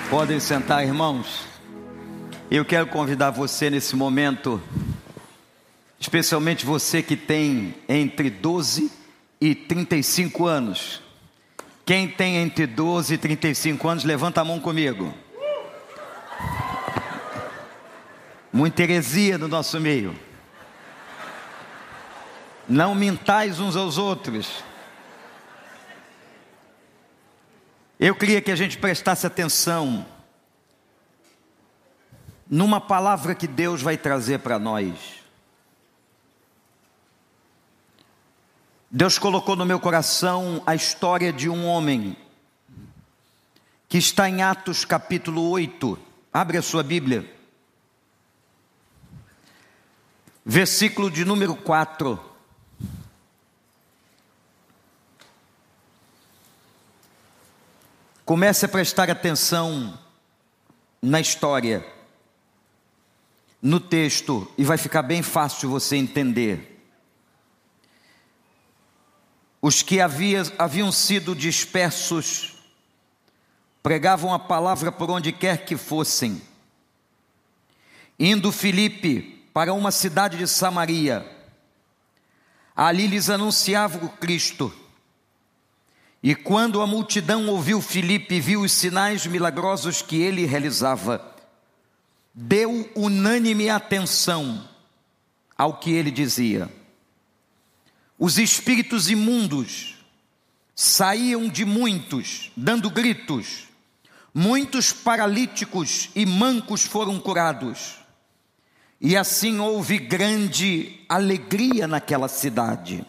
Podem sentar, irmãos. Eu quero convidar você nesse momento, especialmente você que tem entre 12 e 35 anos. Quem tem entre 12 e 35 anos, levanta a mão comigo. Muita heresia no nosso meio. Não mintais uns aos outros. Eu queria que a gente prestasse atenção numa palavra que Deus vai trazer para nós. Deus colocou no meu coração a história de um homem que está em Atos capítulo 8. Abre a sua Bíblia. Versículo de número 4. Comece a prestar atenção na história, no texto, e vai ficar bem fácil você entender. Os que haviam sido dispersos pregavam a palavra por onde quer que fossem. Indo Filipe para uma cidade de Samaria, ali lhes anunciava o Cristo. E quando a multidão ouviu Filipe e viu os sinais milagrosos que ele realizava, deu unânime atenção ao que ele dizia. Os espíritos imundos saíam de muitos, dando gritos. Muitos paralíticos e mancos foram curados. E assim houve grande alegria naquela cidade.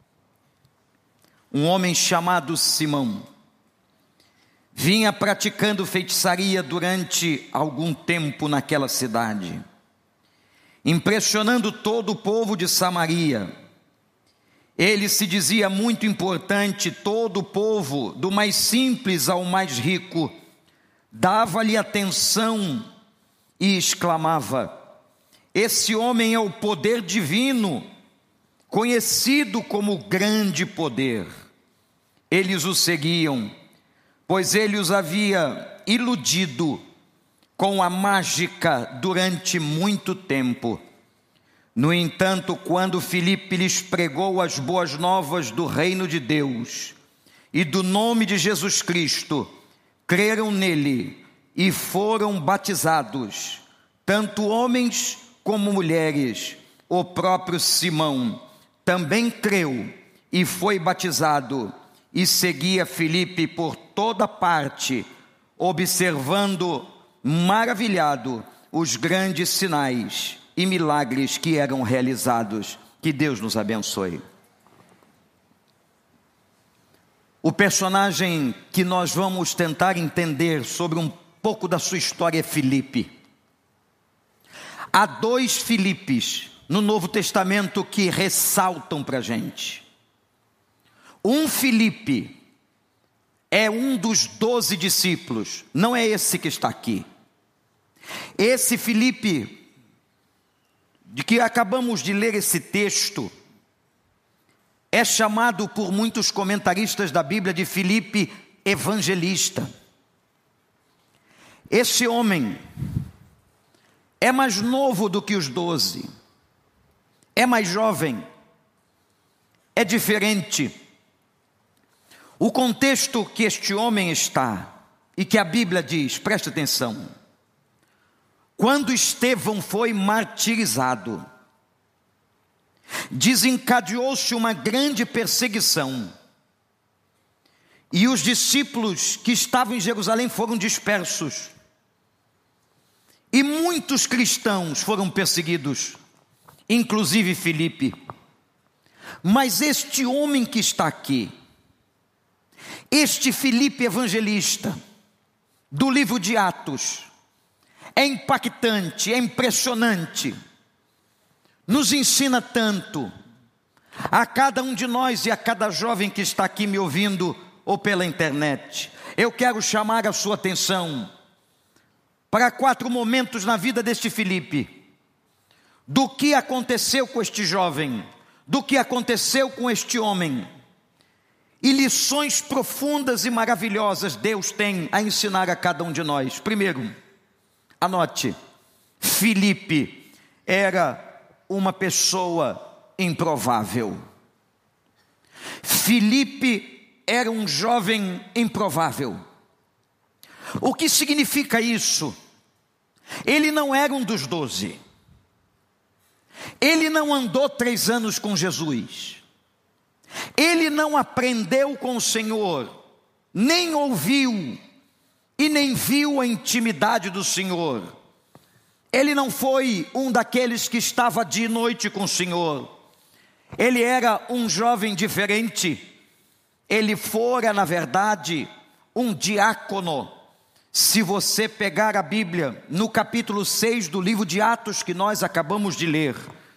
Um homem chamado Simão vinha praticando feitiçaria durante algum tempo naquela cidade, impressionando todo o povo de Samaria. Ele se dizia muito importante. Todo o povo, do mais simples ao mais rico, dava-lhe atenção e exclamava: esse homem é o poder divino, conhecido como grande poder. Eles o seguiam, pois ele os havia iludido com a mágica durante muito tempo. No entanto, quando Filipe lhes pregou as boas novas do reino de Deus e do nome de Jesus Cristo, creram nele e foram batizados, tanto homens como mulheres. O próprio Simão também creu e foi batizado, e seguia Filipe por toda parte, observando maravilhado os grandes sinais e milagres que eram realizados. Que Deus nos abençoe. O personagem que nós vamos tentar entender sobre um pouco da sua história é Filipe. Há dois Filipes no Novo Testamento que ressaltam para a gente. Um Filipe é um dos 12 discípulos, não é esse que está aqui. Esse Filipe, de que acabamos de ler esse texto, é chamado por muitos comentaristas da Bíblia de Filipe evangelista. Esse homem é mais novo do que os 12, é mais jovem, é diferente. O contexto que este homem está, e que a Bíblia diz, preste atenção: quando Estevão foi martirizado, desencadeou-se uma grande perseguição, e os discípulos que estavam em Jerusalém foram dispersos, e muitos cristãos foram perseguidos, inclusive Filipe. Mas este homem que está aqui, este Filipe evangelista, do livro de Atos, é impactante, é impressionante, nos ensina tanto, a cada um de nós e a cada jovem que está aqui me ouvindo ou pela internet. Eu quero chamar a sua atenção para 4 momentos na vida deste Filipe, do que aconteceu com este jovem, do que aconteceu com este homem, e lições profundas e maravilhosas Deus tem a ensinar a cada um de nós. Primeiro, anote, Filipe era uma pessoa improvável. Filipe era um jovem improvável. O que significa isso? Ele não era um dos 12. Ele não andou 3 anos com Jesus. Ele não aprendeu com o Senhor, nem ouviu e nem viu a intimidade do Senhor. Ele não foi um daqueles que estava de noite com o Senhor. Ele era um jovem diferente. Ele fora, na verdade, um diácono. Se você pegar a Bíblia, no capítulo 6 do livro de Atos que nós acabamos de ler,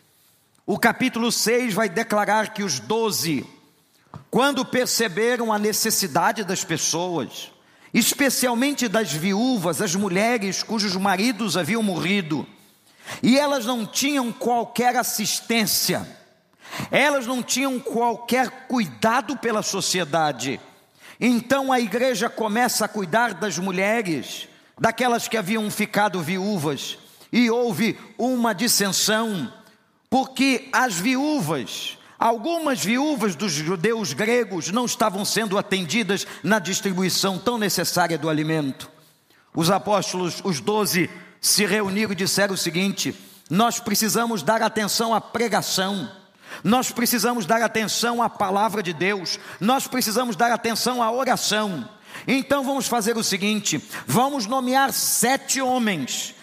o capítulo 6 vai declarar que os 12, quando perceberam a necessidade das pessoas, especialmente das viúvas, as mulheres cujos maridos haviam morrido, e elas não tinham qualquer assistência, elas não tinham qualquer cuidado pela sociedade, então a igreja começa a cuidar das mulheres, daquelas que haviam ficado viúvas, e houve uma dissensão, porque as viúvas, algumas viúvas dos judeus gregos não estavam sendo atendidas na distribuição tão necessária do alimento. Os apóstolos, os 12, se reuniram e disseram o seguinte: nós precisamos dar atenção à pregação, nós precisamos dar atenção à palavra de Deus, nós precisamos dar atenção à oração. Então vamos fazer o seguinte, vamos nomear 7 homens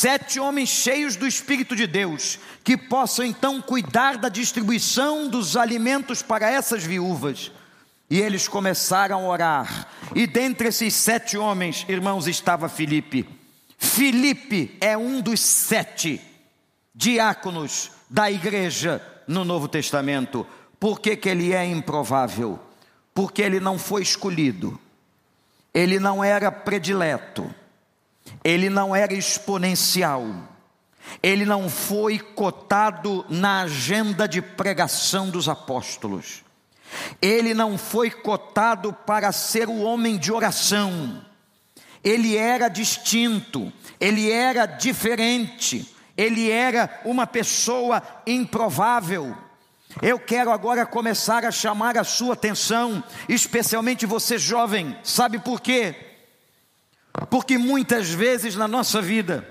cheios do Espírito de Deus, que possam então cuidar da distribuição dos alimentos para essas viúvas. E eles começaram a orar, e dentre esses 7 homens, irmãos, estava Filipe. Filipe é um dos 7 diáconos da igreja no Novo Testamento. Por que que ele é improvável? Porque ele não foi escolhido, ele não era predileto, ele não era exponencial, ele não foi cotado na agenda de pregação dos apóstolos, ele não foi cotado para ser o homem de oração, ele era distinto, ele era diferente, ele era uma pessoa improvável. Eu quero agora começar a chamar a sua atenção, especialmente você jovem, sabe por quê? Porque muitas vezes na nossa vida,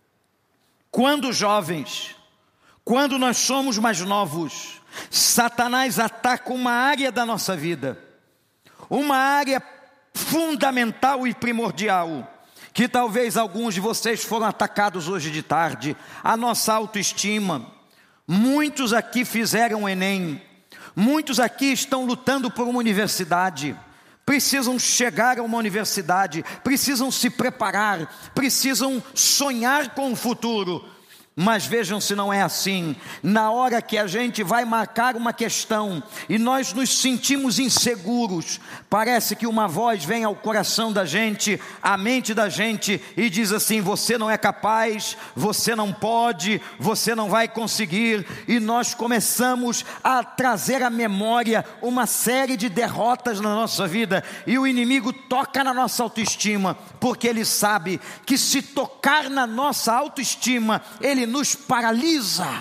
quando jovens, quando nós somos mais novos, Satanás ataca uma área da nossa vida, uma área fundamental e primordial, que talvez alguns de vocês foram atacados hoje de tarde, a nossa autoestima. Muitos aqui fizeram o Enem, muitos aqui estão lutando por uma universidade, precisam chegar a uma universidade, precisam se preparar, precisam sonhar com o futuro. Mas vejam se não é assim. Na hora que a gente vai marcar uma questão e nós nos sentimos inseguros, parece que uma voz vem ao coração da gente, à mente da gente e diz assim: você não é capaz, você não pode, você não vai conseguir. E nós começamos a trazer à memória uma série de derrotas na nossa vida, e o inimigo toca na nossa autoestima, porque ele sabe que se tocar na nossa autoestima, ele nos paralisa.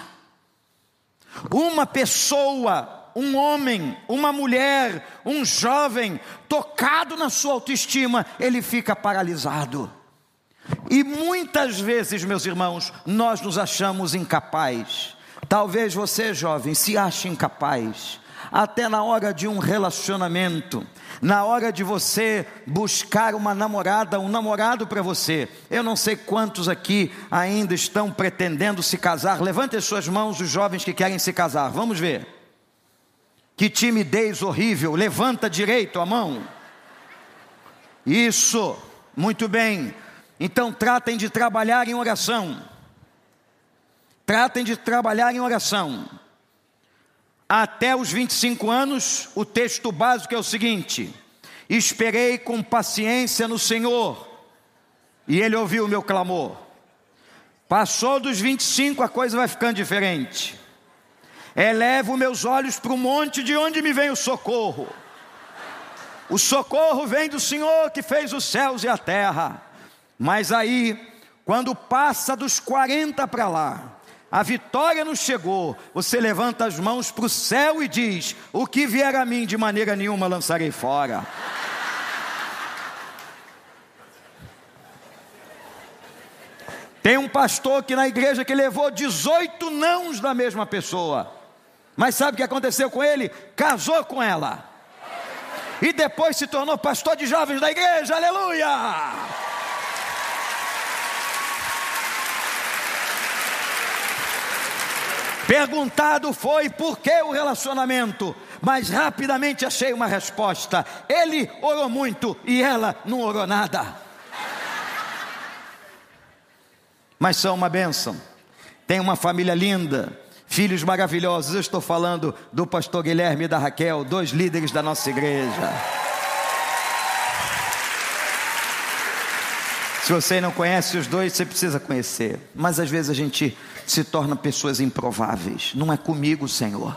Uma pessoa, um homem, uma mulher, um jovem, tocado na sua autoestima, ele fica paralisado. E muitas vezes, meus irmãos, nós nos achamos incapazes. Talvez você, jovem, se ache incapaz, até na hora de um relacionamento, na hora de você buscar uma namorada, um namorado para você. Eu não sei quantos aqui ainda estão pretendendo se casar. Levantem as suas mãos os jovens que querem se casar, vamos ver. Que timidez horrível, levanta direito a mão. Isso, muito bem. Então tratem de trabalhar em oração. Tratem de trabalhar em oração. Até os 25 anos, o texto básico é o seguinte: esperei com paciência no Senhor, e Ele ouviu o meu clamor. Passou dos 25, a coisa vai ficando diferente. Elevo meus olhos para o monte, de onde me vem o socorro. O socorro vem do Senhor que fez os céus e a terra. Mas aí, quando passa dos 40 para lá, a vitória nos chegou, você levanta as mãos para o céu e diz: o que vier a mim de maneira nenhuma lançarei fora. Tem um pastor aqui na igreja que levou 18 nãos da mesma pessoa. Mas sabe o que aconteceu com ele? Casou com ela. E depois se tornou pastor de jovens da igreja, aleluia! Perguntado foi por que o relacionamento, mas rapidamente achei uma resposta. Ele orou muito e ela não orou nada. Mas são uma bênção. Tem uma família linda, filhos maravilhosos. Eu estou falando do pastor Guilherme e da Raquel, 2 líderes da nossa igreja. Se você não conhece os 2, você precisa conhecer. Mas às vezes a gente se torna pessoas improváveis. Não é comigo, Senhor.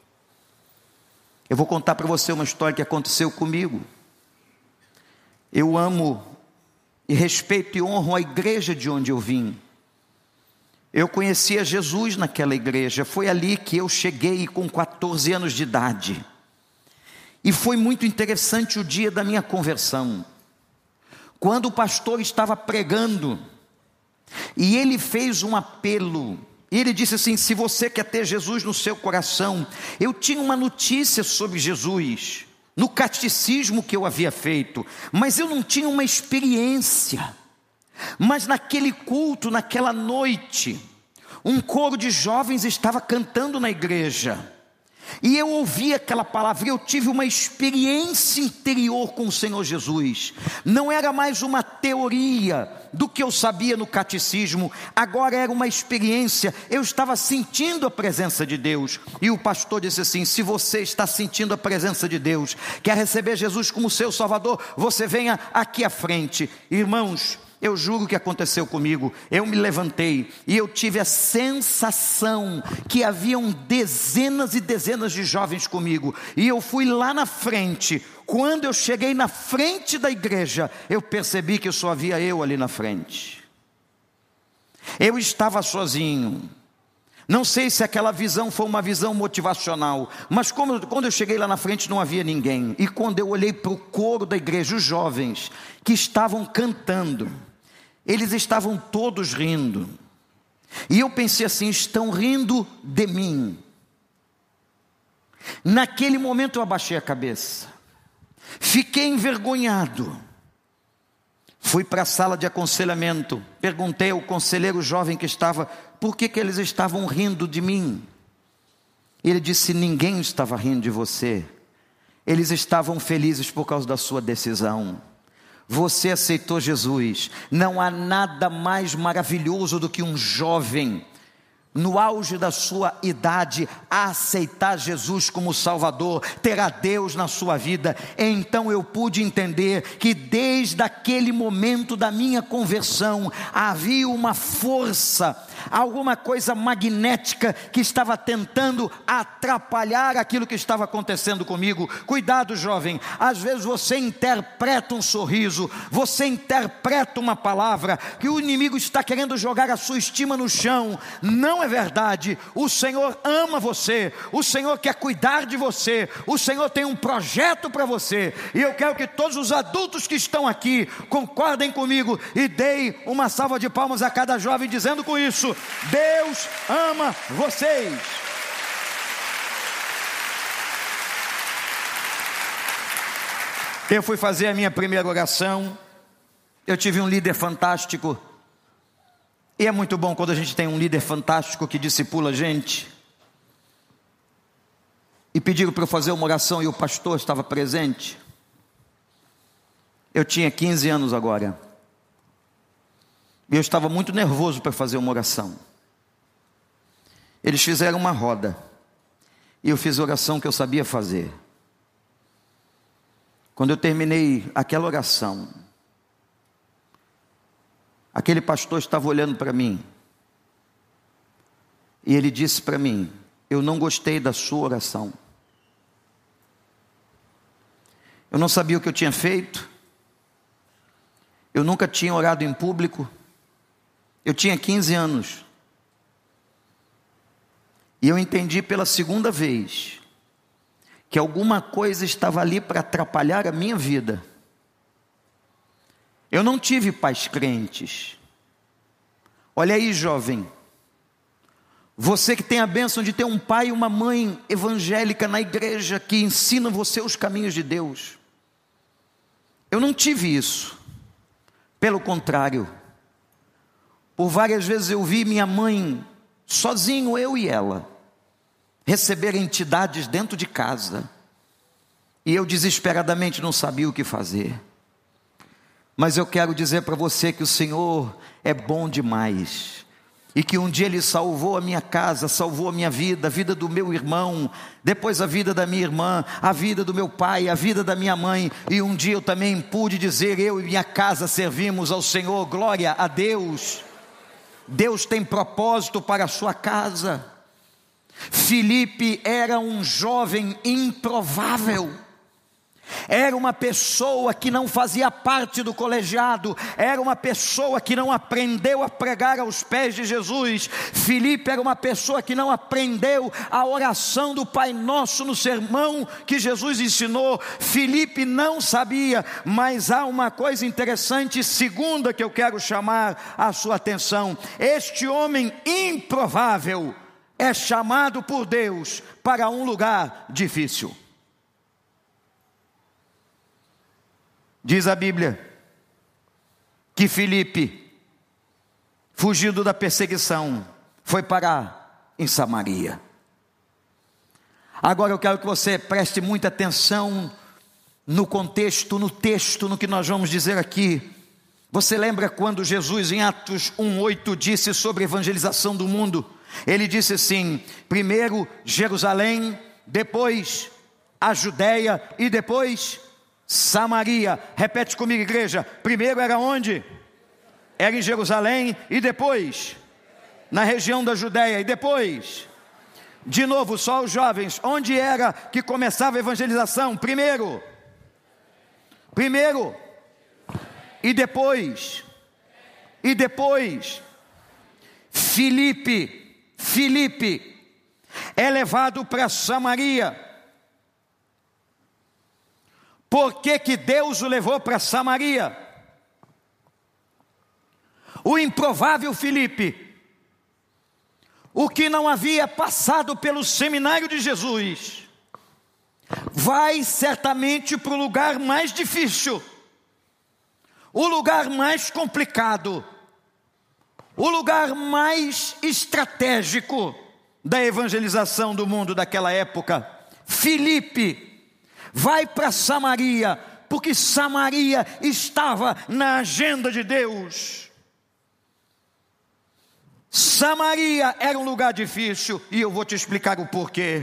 Eu vou contar para você uma história que aconteceu comigo. Eu amo e respeito e honro a igreja de onde eu vim. Eu conhecia Jesus naquela igreja. Foi ali que eu cheguei com 14 anos de idade. E foi muito interessante o dia da minha conversão. Quando o pastor estava pregando, e ele fez um apelo, e ele disse assim: se você quer ter Jesus no seu coração, eu tinha uma notícia sobre Jesus, no catecismo que eu havia feito, mas eu não tinha uma experiência. Mas naquele culto, naquela noite, um coro de jovens estava cantando na igreja, e eu ouvi aquela palavra, e eu tive uma experiência interior com o Senhor Jesus. Não era mais uma teoria do que eu sabia no catecismo, agora era uma experiência. Eu estava sentindo a presença de Deus. E o pastor disse assim: se você está sentindo a presença de Deus, quer receber Jesus como seu Salvador, você venha aqui à frente. Irmãos, eu juro que aconteceu comigo. Eu me levantei e eu tive a sensação que haviam dezenas e dezenas de jovens comigo, e eu fui lá na frente. Quando eu cheguei na frente da igreja, eu percebi que só havia eu ali na frente. Eu estava sozinho. Não sei se aquela visão foi uma visão motivacional, mas quando eu cheguei lá na frente não havia ninguém. E quando eu olhei para o coro da igreja, os jovens que estavam cantando, eles estavam todos rindo. E eu pensei assim: estão rindo de mim. Naquele momento eu abaixei a cabeça, fiquei envergonhado. Fui para a sala de aconselhamento, perguntei ao conselheiro jovem que estava, por que eles estavam rindo de mim. Ele disse: ninguém estava rindo de você, eles estavam felizes por causa da sua decisão. Você aceitou Jesus. Não há nada mais maravilhoso do que um jovem, no auge da sua idade, a aceitar Jesus como Salvador, ter a Deus na sua vida. Então eu pude entender que desde aquele momento da minha conversão, havia uma força, alguma coisa magnética que estava tentando atrapalhar aquilo que estava acontecendo comigo. Cuidado, jovem, às vezes você interpreta um sorriso, você interpreta uma palavra, que o inimigo está querendo jogar a sua estima no chão. Não é verdade. O Senhor ama você, o Senhor quer cuidar de você, o Senhor tem um projeto para você. E eu quero que todos os adultos que estão aqui concordem comigo e deem uma salva de palmas a cada jovem, dizendo com isso: Deus ama vocês. Eu fui fazer a minha primeira oração. Eu tive um líder fantástico. E é muito bom quando a gente tem um líder fantástico que discipula a gente. E pediram para eu fazer uma oração e o pastor estava presente. Eu tinha 15 anos agora. E eu estava muito nervoso para fazer uma oração. Eles fizeram uma roda. E eu fiz a oração que eu sabia fazer. Quando eu terminei aquela oração, aquele pastor estava olhando para mim. E ele disse para mim: eu não gostei da sua oração. Eu não sabia o que eu tinha feito. Eu nunca tinha orado em público. Eu tinha 15 anos. E eu entendi pela segunda vez que alguma coisa estava ali para atrapalhar a minha vida. Eu não tive pais crentes. Olha aí, jovem. Você que tem a bênção de ter um pai e uma mãe evangélica na igreja que ensina você os caminhos de Deus. Eu não tive isso. Pelo contrário, por várias vezes eu vi minha mãe, sozinho, eu e ela, receber entidades dentro de casa. E eu desesperadamente não sabia o que fazer. Mas eu quero dizer para você que o Senhor é bom demais. E que um dia Ele salvou a minha casa, salvou a minha vida, a vida do meu irmão, depois a vida da minha irmã, a vida do meu pai, a vida da minha mãe. E um dia eu também pude dizer, eu e minha casa servimos ao Senhor, glória a Deus. Deus tem propósito para a sua casa. Filipe era um jovem improvável. Era uma pessoa que não fazia parte do colegiado, era uma pessoa que não aprendeu a pregar aos pés de Jesus. Filipe era uma pessoa que não aprendeu a oração do Pai Nosso no sermão que Jesus ensinou. Filipe não sabia, mas há uma coisa interessante, segunda, que eu quero chamar a sua atenção. Este homem improvável é chamado por Deus para um lugar difícil. Diz a Bíblia que Filipe, fugindo da perseguição, foi parar em Samaria. Agora eu quero que você preste muita atenção no contexto, no texto, no que nós vamos dizer aqui. Você lembra quando Jesus em Atos 1:8 disse sobre a evangelização do mundo? Ele disse assim: primeiro Jerusalém, depois a Judéia e depois Samaria. Repete comigo, igreja. Primeiro era onde? Era em Jerusalém. E depois? Na região da Judéia. E depois? De novo, só os jovens. Onde era que começava a evangelização? Primeiro. E depois? E depois? Filipe é levado para Samaria. Por que Deus o levou para Samaria? O improvável Filipe, o que não havia passado pelo seminário de Jesus, vai certamente para o lugar mais difícil, o lugar mais complicado, o lugar mais estratégico da evangelização do mundo daquela época. Filipe vai para Samaria, porque Samaria estava na agenda de Deus. Samaria era um lugar difícil, e eu vou te explicar o porquê.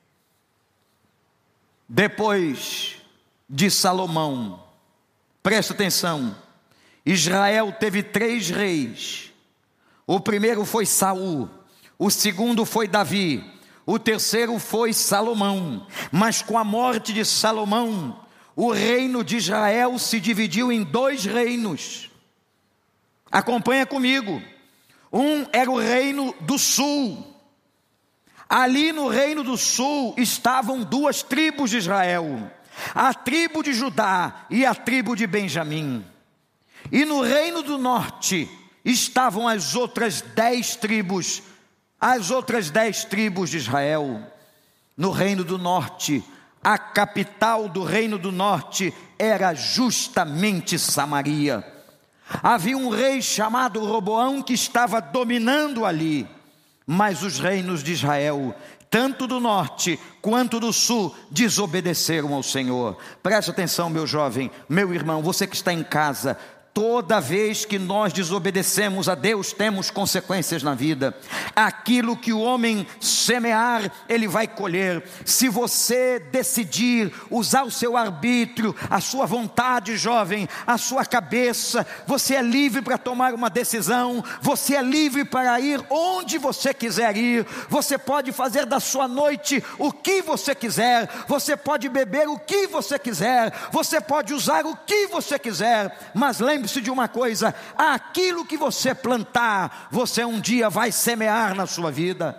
Depois de Salomão, presta atenção, Israel teve 3 reis. O primeiro foi Saul, o segundo foi Davi, o terceiro foi Salomão. Mas com a morte de Salomão, o reino de Israel se dividiu em 2 reinos. Acompanha comigo. Um era o reino do sul. Ali no reino do sul estavam 2 tribos de Israel: a tribo de Judá e a tribo de Benjamim. E no reino do norte estavam as outras 10 tribos, as outras 10 tribos de Israel. No reino do norte, a capital do reino do norte era justamente Samaria. Havia um rei chamado Roboão que estava dominando ali. Mas os reinos de Israel, tanto do norte quanto do sul, desobedeceram ao Senhor. Preste atenção, meu jovem, meu irmão, você que está em casa. Toda vez que nós desobedecemos a Deus, temos consequências na vida. Aquilo que o homem semear, ele vai colher. Se você decidir usar o seu arbítrio, a sua vontade, jovem, a sua cabeça, você é livre para tomar uma decisão, você é livre para ir onde você quiser ir, você pode fazer da sua noite o que você quiser, você pode beber o que você quiser, você pode usar o que você quiser, mas lembre-se de uma coisa: aquilo que você plantar, você um dia vai semear na sua vida.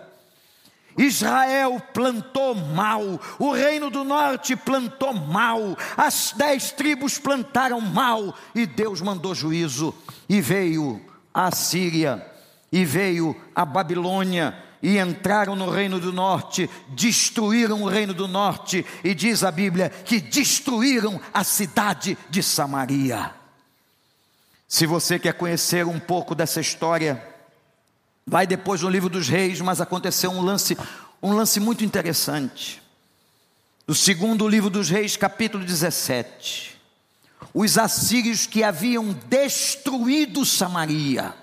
Israel plantou mal, o reino do norte plantou mal, as 10 tribos plantaram mal, e Deus mandou juízo, e veio a Síria, e veio a Babilônia, e entraram no reino do norte, destruíram o reino do norte, e diz a Bíblia que destruíram a cidade de Samaria. Se você quer conhecer um pouco dessa história, vai depois no livro dos Reis, mas aconteceu um lance muito interessante. No segundo livro dos Reis, capítulo 17, os assírios que haviam destruído Samaria,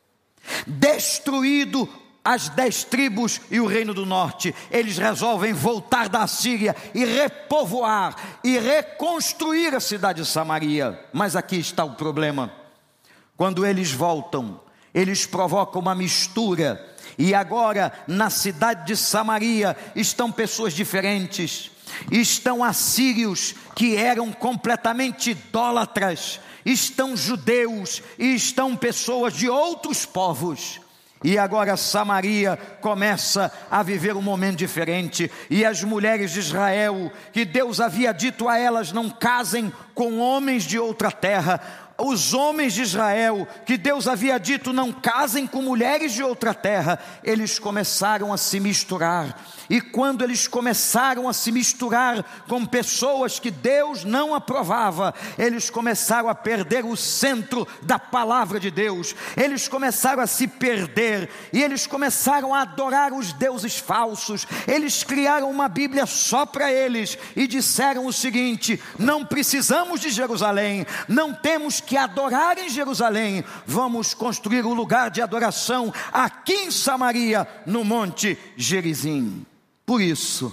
destruído as 10 tribos e o reino do norte, eles resolvem voltar da Assíria e repovoar e reconstruir a cidade de Samaria. Mas aqui está o problema: quando eles voltam, eles provocam uma mistura, e agora na cidade de Samaria estão pessoas diferentes, estão assírios que eram completamente idólatras, estão judeus e estão pessoas de outros povos. E agora Samaria começa a viver um momento diferente, e as mulheres de Israel, que Deus havia dito a elas: não casem com homens de outra terra, os homens de Israel, que Deus havia dito: não casem com mulheres de outra terra, eles começaram a se misturar. E quando eles começaram a se misturar com pessoas que Deus não aprovava, eles começaram a perder o centro da palavra de Deus, eles começaram a se perder, e eles começaram a adorar os deuses falsos. Eles criaram uma Bíblia só para eles, e disseram o seguinte: não precisamos de Jerusalém, não temos que adorar em Jerusalém, vamos construir um lugar de adoração aqui em Samaria, no Monte Gerizim. Por isso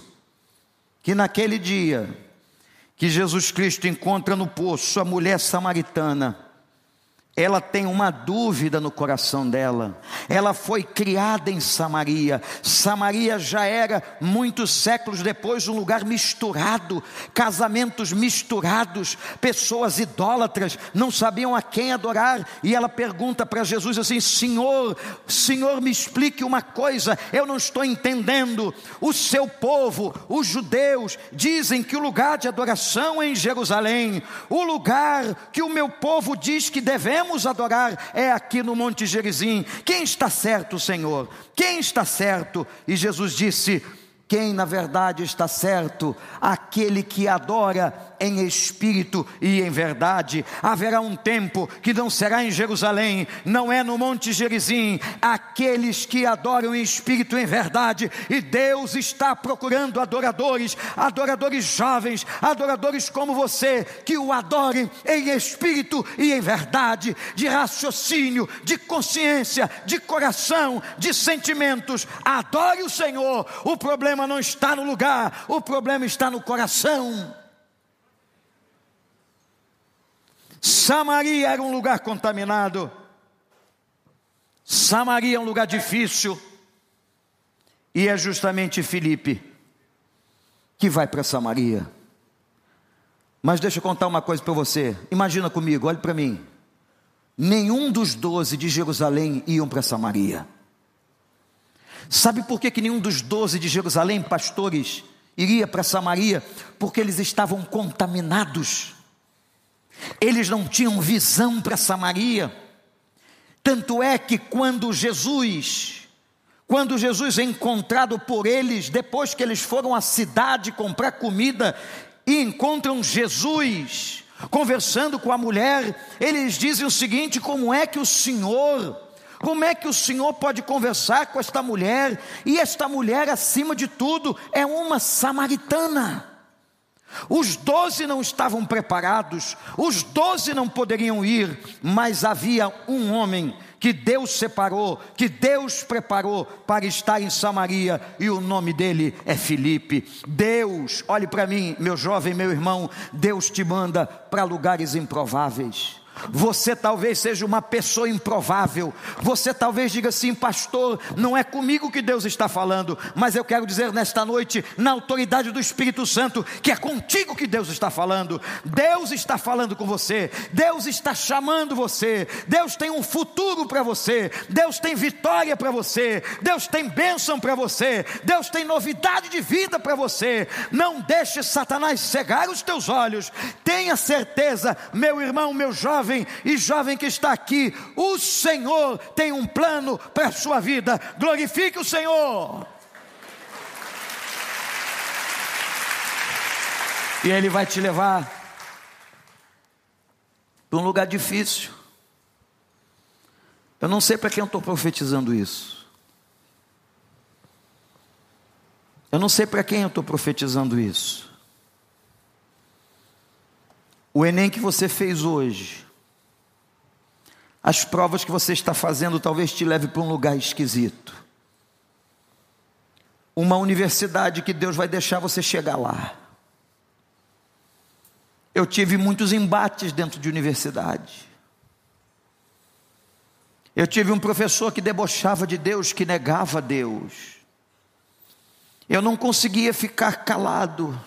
que naquele dia que Jesus Cristo encontra no poço a mulher samaritana, ela tem uma dúvida no coração dela. Ela foi criada em Samaria. Samaria já era, muitos séculos depois, um lugar misturado, casamentos misturados, pessoas idólatras, não sabiam a quem adorar. E ela pergunta para Jesus assim: Senhor, me explique uma coisa, eu não estou entendendo. O seu povo, os judeus, dizem que o lugar de adoração é em Jerusalém, o lugar que o meu povo diz que devemos adorar é aqui no Monte Gerizim. Quem está certo, Senhor? Quem está certo? E Jesus disse: quem na verdade está certo? Aquele que adora em espírito e em verdade. Haverá um tempo que não será em Jerusalém, não é no Monte Gerizim. Aqueles que adoram em espírito e em verdade, e Deus está procurando adoradores jovens, adoradores como você, que o adorem em espírito e em verdade, de raciocínio, de consciência, de coração, de sentimentos. Adore o Senhor. O problema não está no lugar, o problema está no coração. Samaria era um lugar contaminado, Samaria é um lugar difícil, e é justamente Filipe que vai para Samaria. Mas deixa eu contar uma coisa para você. Imagina comigo, olhe para mim. Nenhum dos 12 de Jerusalém iam para Samaria. Sabe por que nenhum dos 12 de Jerusalém, pastores, iria para Samaria? Porque eles estavam contaminados. Eles não tinham visão para Samaria. Tanto é que quando Jesus é encontrado por eles, depois que eles foram à cidade comprar comida e encontram Jesus conversando com a mulher, eles dizem o seguinte: como é que o Senhor pode conversar com esta mulher? E esta mulher, acima de tudo, é uma samaritana. Os 12 não estavam preparados, os 12 não poderiam ir, mas havia um homem que Deus separou, que Deus preparou para estar em Samaria, e o nome dele é Filipe. Deus, olhe para mim, meu jovem, meu irmão, Deus te manda para lugares improváveis. Você talvez seja uma pessoa improvável. Você talvez diga assim: pastor, não é comigo que Deus está falando. Mas eu quero dizer nesta noite, na autoridade do Espírito Santo, que é contigo que Deus está falando. Deus está falando com você, Deus está chamando você, Deus tem um futuro para você, Deus tem vitória para você, Deus tem bênção para você, Deus tem novidade de vida para você. Não deixe Satanás cegar os teus olhos. Tenha certeza, meu irmão, meu jovem e jovem que está aqui, o Senhor tem um plano para a sua vida. Glorifique o Senhor. E Ele vai te levar para um lugar difícil. Eu não sei para quem eu estou profetizando isso. Eu não sei para quem eu estou profetizando isso. O Enem que você fez hoje, as provas que você está fazendo talvez te leve para um lugar esquisito. Uma universidade que Deus vai deixar você chegar lá. Eu tive muitos embates dentro de universidade. Eu tive um professor que debochava de Deus, que negava Deus. Eu não conseguia ficar calado.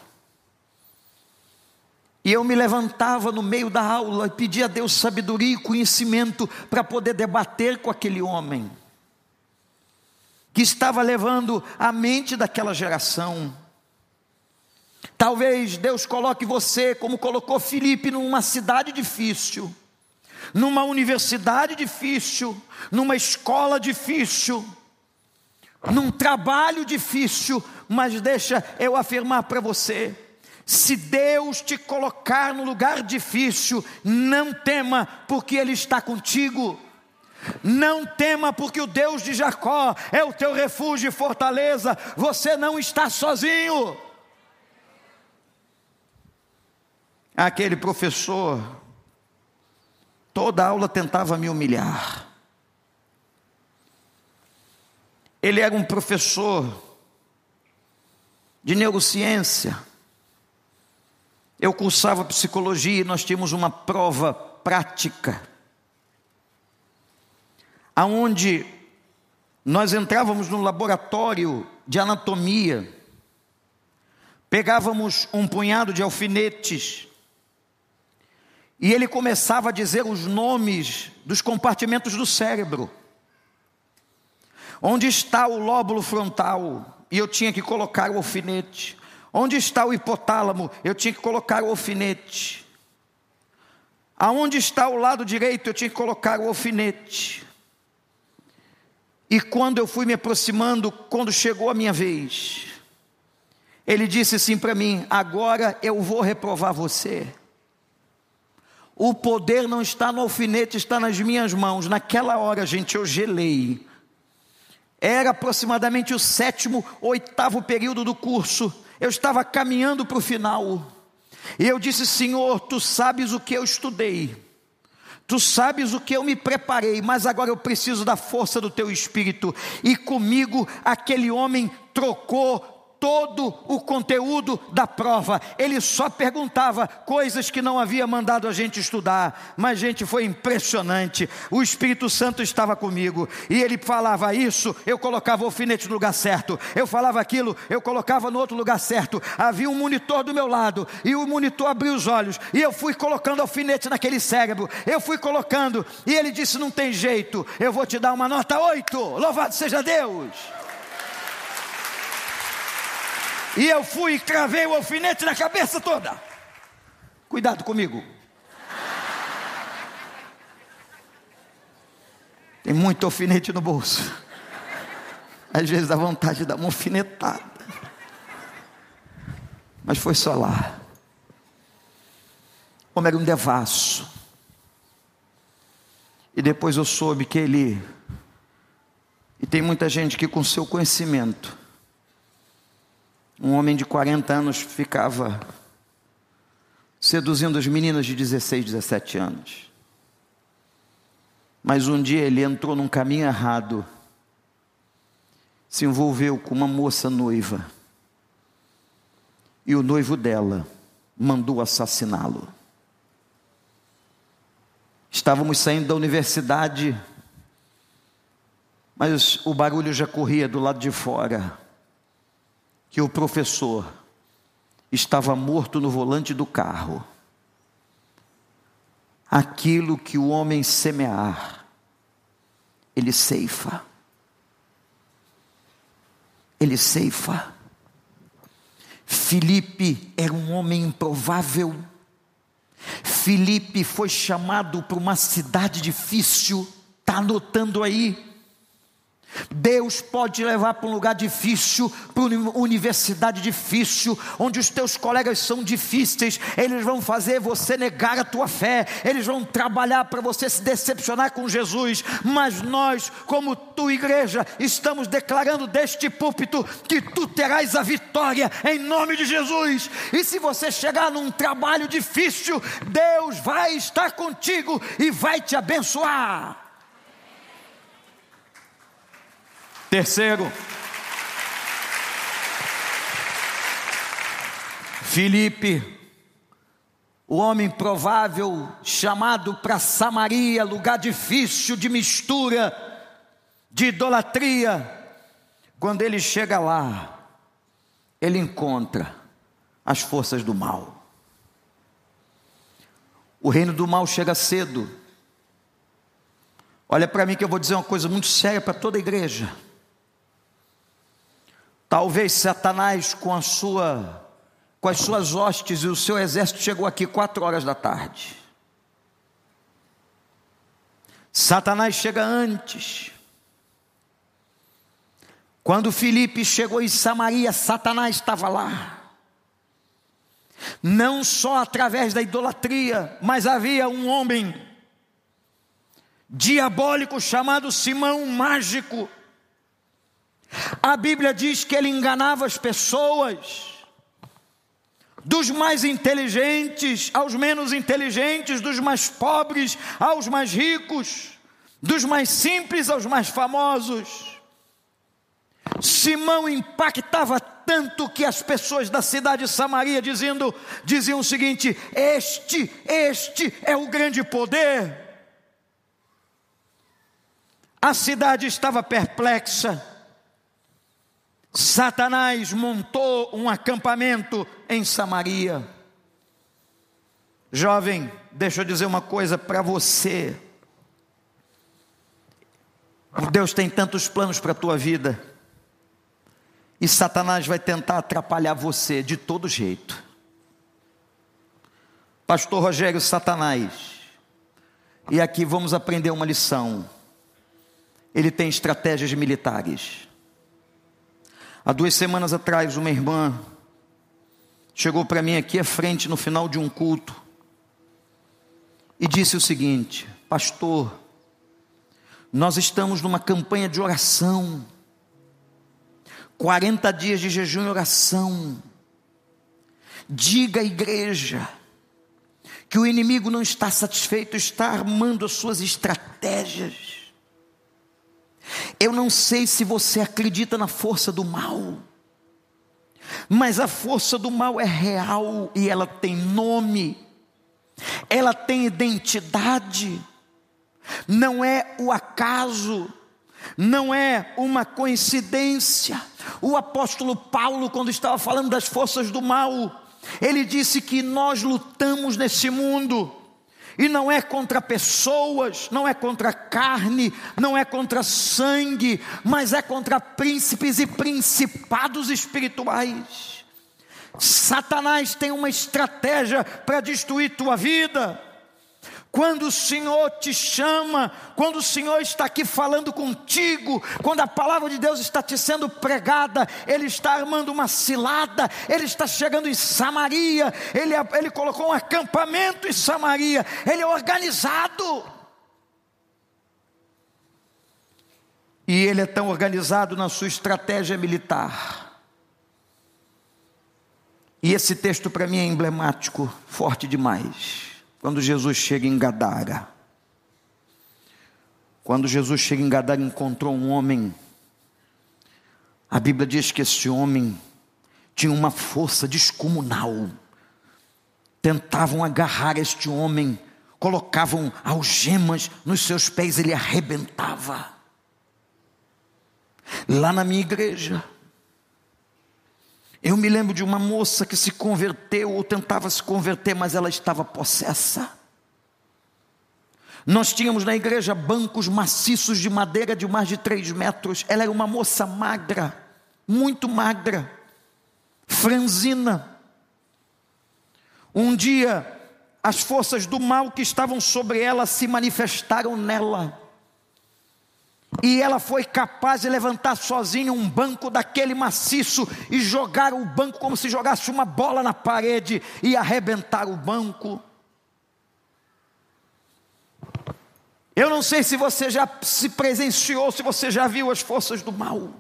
E eu me levantava no meio da aula e pedia a Deus sabedoria e conhecimento para poder debater com aquele homem que estava levando a mente daquela geração. Talvez Deus coloque você, como colocou Filipe, numa cidade difícil, numa universidade difícil, numa escola difícil, num trabalho difícil. Mas deixa eu afirmar para você: se Deus te colocar no lugar difícil, não tema, porque Ele está contigo. Não tema, porque o Deus de Jacó é o teu refúgio e fortaleza. Você não está sozinho. Aquele professor, toda aula tentava me humilhar. Ele era um professor de neurociência. Eu cursava psicologia e nós tínhamos uma prova prática, aonde nós entrávamos no laboratório de anatomia, pegávamos um punhado de alfinetes, e ele começava a dizer os nomes dos compartimentos do cérebro. Onde está o lóbulo frontal? E eu tinha que colocar o alfinete. Onde está o hipotálamo? Eu tinha que colocar o alfinete. Aonde está o lado direito? Eu tinha que colocar o alfinete. E quando eu fui me aproximando, quando chegou a minha vez, ele disse assim para mim: agora eu vou reprovar você. O poder não está no alfinete, está nas minhas mãos. Naquela hora, gente, eu gelei. Era aproximadamente o 7º, 8º período do curso. Eu estava caminhando para o final. E eu disse: Senhor, Tu sabes o que eu estudei, Tu sabes o que eu me preparei, mas agora eu preciso da força do Teu Espírito. E comigo aquele homem trocou todo o conteúdo da prova. Ele só perguntava coisas que não havia mandado a gente estudar. Mas, gente, foi impressionante. O Espírito Santo estava comigo, e ele falava isso, eu colocava o alfinete no lugar certo. Eu falava aquilo, eu colocava no outro lugar certo. Havia um monitor do meu lado, e o monitor abriu os olhos, e eu fui colocando alfinete naquele cérebro. Eu fui colocando, e ele disse: não tem jeito, eu vou te dar uma nota 8. Louvado seja Deus. E eu fui e cravei o alfinete na cabeça toda. Cuidado comigo. Tem muito alfinete no bolso. Às vezes dá vontade de dar uma alfinetada. Mas foi só lá. O homem era um devasso. E depois eu soube que ele... E tem muita gente que com seu conhecimento... Um homem de 40 anos ficava seduzindo as meninas de 16, 17 anos. Mas um dia ele entrou num caminho errado, se envolveu com uma moça noiva, e o noivo dela mandou assassiná-lo. Estávamos saindo da universidade, mas o barulho já corria do lado de fora, que o professor estava morto no volante do carro. Aquilo que o homem semear, ele ceifa. Ele ceifa. Filipe era um homem improvável. Filipe foi chamado para uma cidade difícil. Está anotando aí? Deus pode te levar para um lugar difícil, para uma universidade difícil, onde os teus colegas são difíceis. Eles vão fazer você negar a tua fé, eles vão trabalhar para você se decepcionar com Jesus. Mas nós, como tua igreja, estamos declarando deste púlpito que tu terás a vitória em nome de Jesus. E se você chegar num trabalho difícil, Deus vai estar contigo e vai te abençoar. Terceiro, Filipe, o homem provável, chamado para Samaria, lugar difícil de mistura, de idolatria. Quando ele chega lá, ele encontra as forças do mal. O reino do mal chega cedo. Olha para mim que eu vou dizer uma coisa muito séria para toda a igreja. Talvez Satanás com as suas hostes e o seu exército chegou aqui 4 horas da tarde. Satanás chega antes. Quando Filipe chegou em Samaria, Satanás estava lá. Não só através da idolatria, mas havia um homem diabólico chamado Simão Mágico. A Bíblia diz que ele enganava as pessoas, dos mais inteligentes aos menos inteligentes, dos mais pobres aos mais ricos, dos mais simples aos mais famosos. Simão impactava tanto que as pessoas da cidade de Samaria diziam o seguinte: este é o grande poder. A cidade estava perplexa. Satanás montou um acampamento em Samaria. Jovem, deixa eu dizer uma coisa para você. Deus tem tantos planos para a tua vida, e Satanás vai tentar atrapalhar você de todo jeito. Pastor Rogério, Satanás, e aqui vamos aprender uma lição. Ele tem estratégias militares. Há 2 semanas atrás, uma irmã chegou para mim aqui à frente no final de um culto e disse o seguinte: pastor, nós estamos numa campanha de oração, 40 dias de jejum e oração. Diga à igreja que o inimigo não está satisfeito, está armando as suas estratégias. Eu não sei se você acredita na força do mal, mas a força do mal é real e ela tem nome, ela tem identidade. Não é o acaso, não é uma coincidência. O apóstolo Paulo, quando estava falando das forças do mal, ele disse que nós lutamos nesse mundo, e não é contra pessoas, não é contra carne, não é contra sangue, mas é contra príncipes e principados espirituais. Satanás tem uma estratégia para destruir tua vida. Quando o Senhor te chama, quando o Senhor está aqui falando contigo, quando a palavra de Deus está te sendo pregada, Ele está armando uma cilada, Ele está chegando em Samaria, Ele colocou um acampamento em Samaria, Ele é organizado. E Ele é tão organizado na sua estratégia militar, E esse texto para mim é emblemático, forte demais. Quando Jesus chega em Gadara. Quando Jesus chega em Gadara, encontrou um homem. A Bíblia diz que esse homem tinha uma força descomunal. Tentavam agarrar este homem, colocavam algemas nos seus pés, ele arrebentava. Lá na minha igreja, eu me lembro de uma moça que se converteu, ou tentava se converter, mas ela estava possessa. Nós tínhamos na igreja bancos maciços de madeira de mais de 3 metros. Ela era uma moça magra, muito magra, franzina. Um dia, as forças do mal que estavam sobre ela se manifestaram nela. E ela foi capaz de levantar sozinha um banco daquele maciço e jogar o banco como se jogasse uma bola na parede e arrebentar o banco. Eu não sei se você já se presenciou, se você já viu as forças do mal.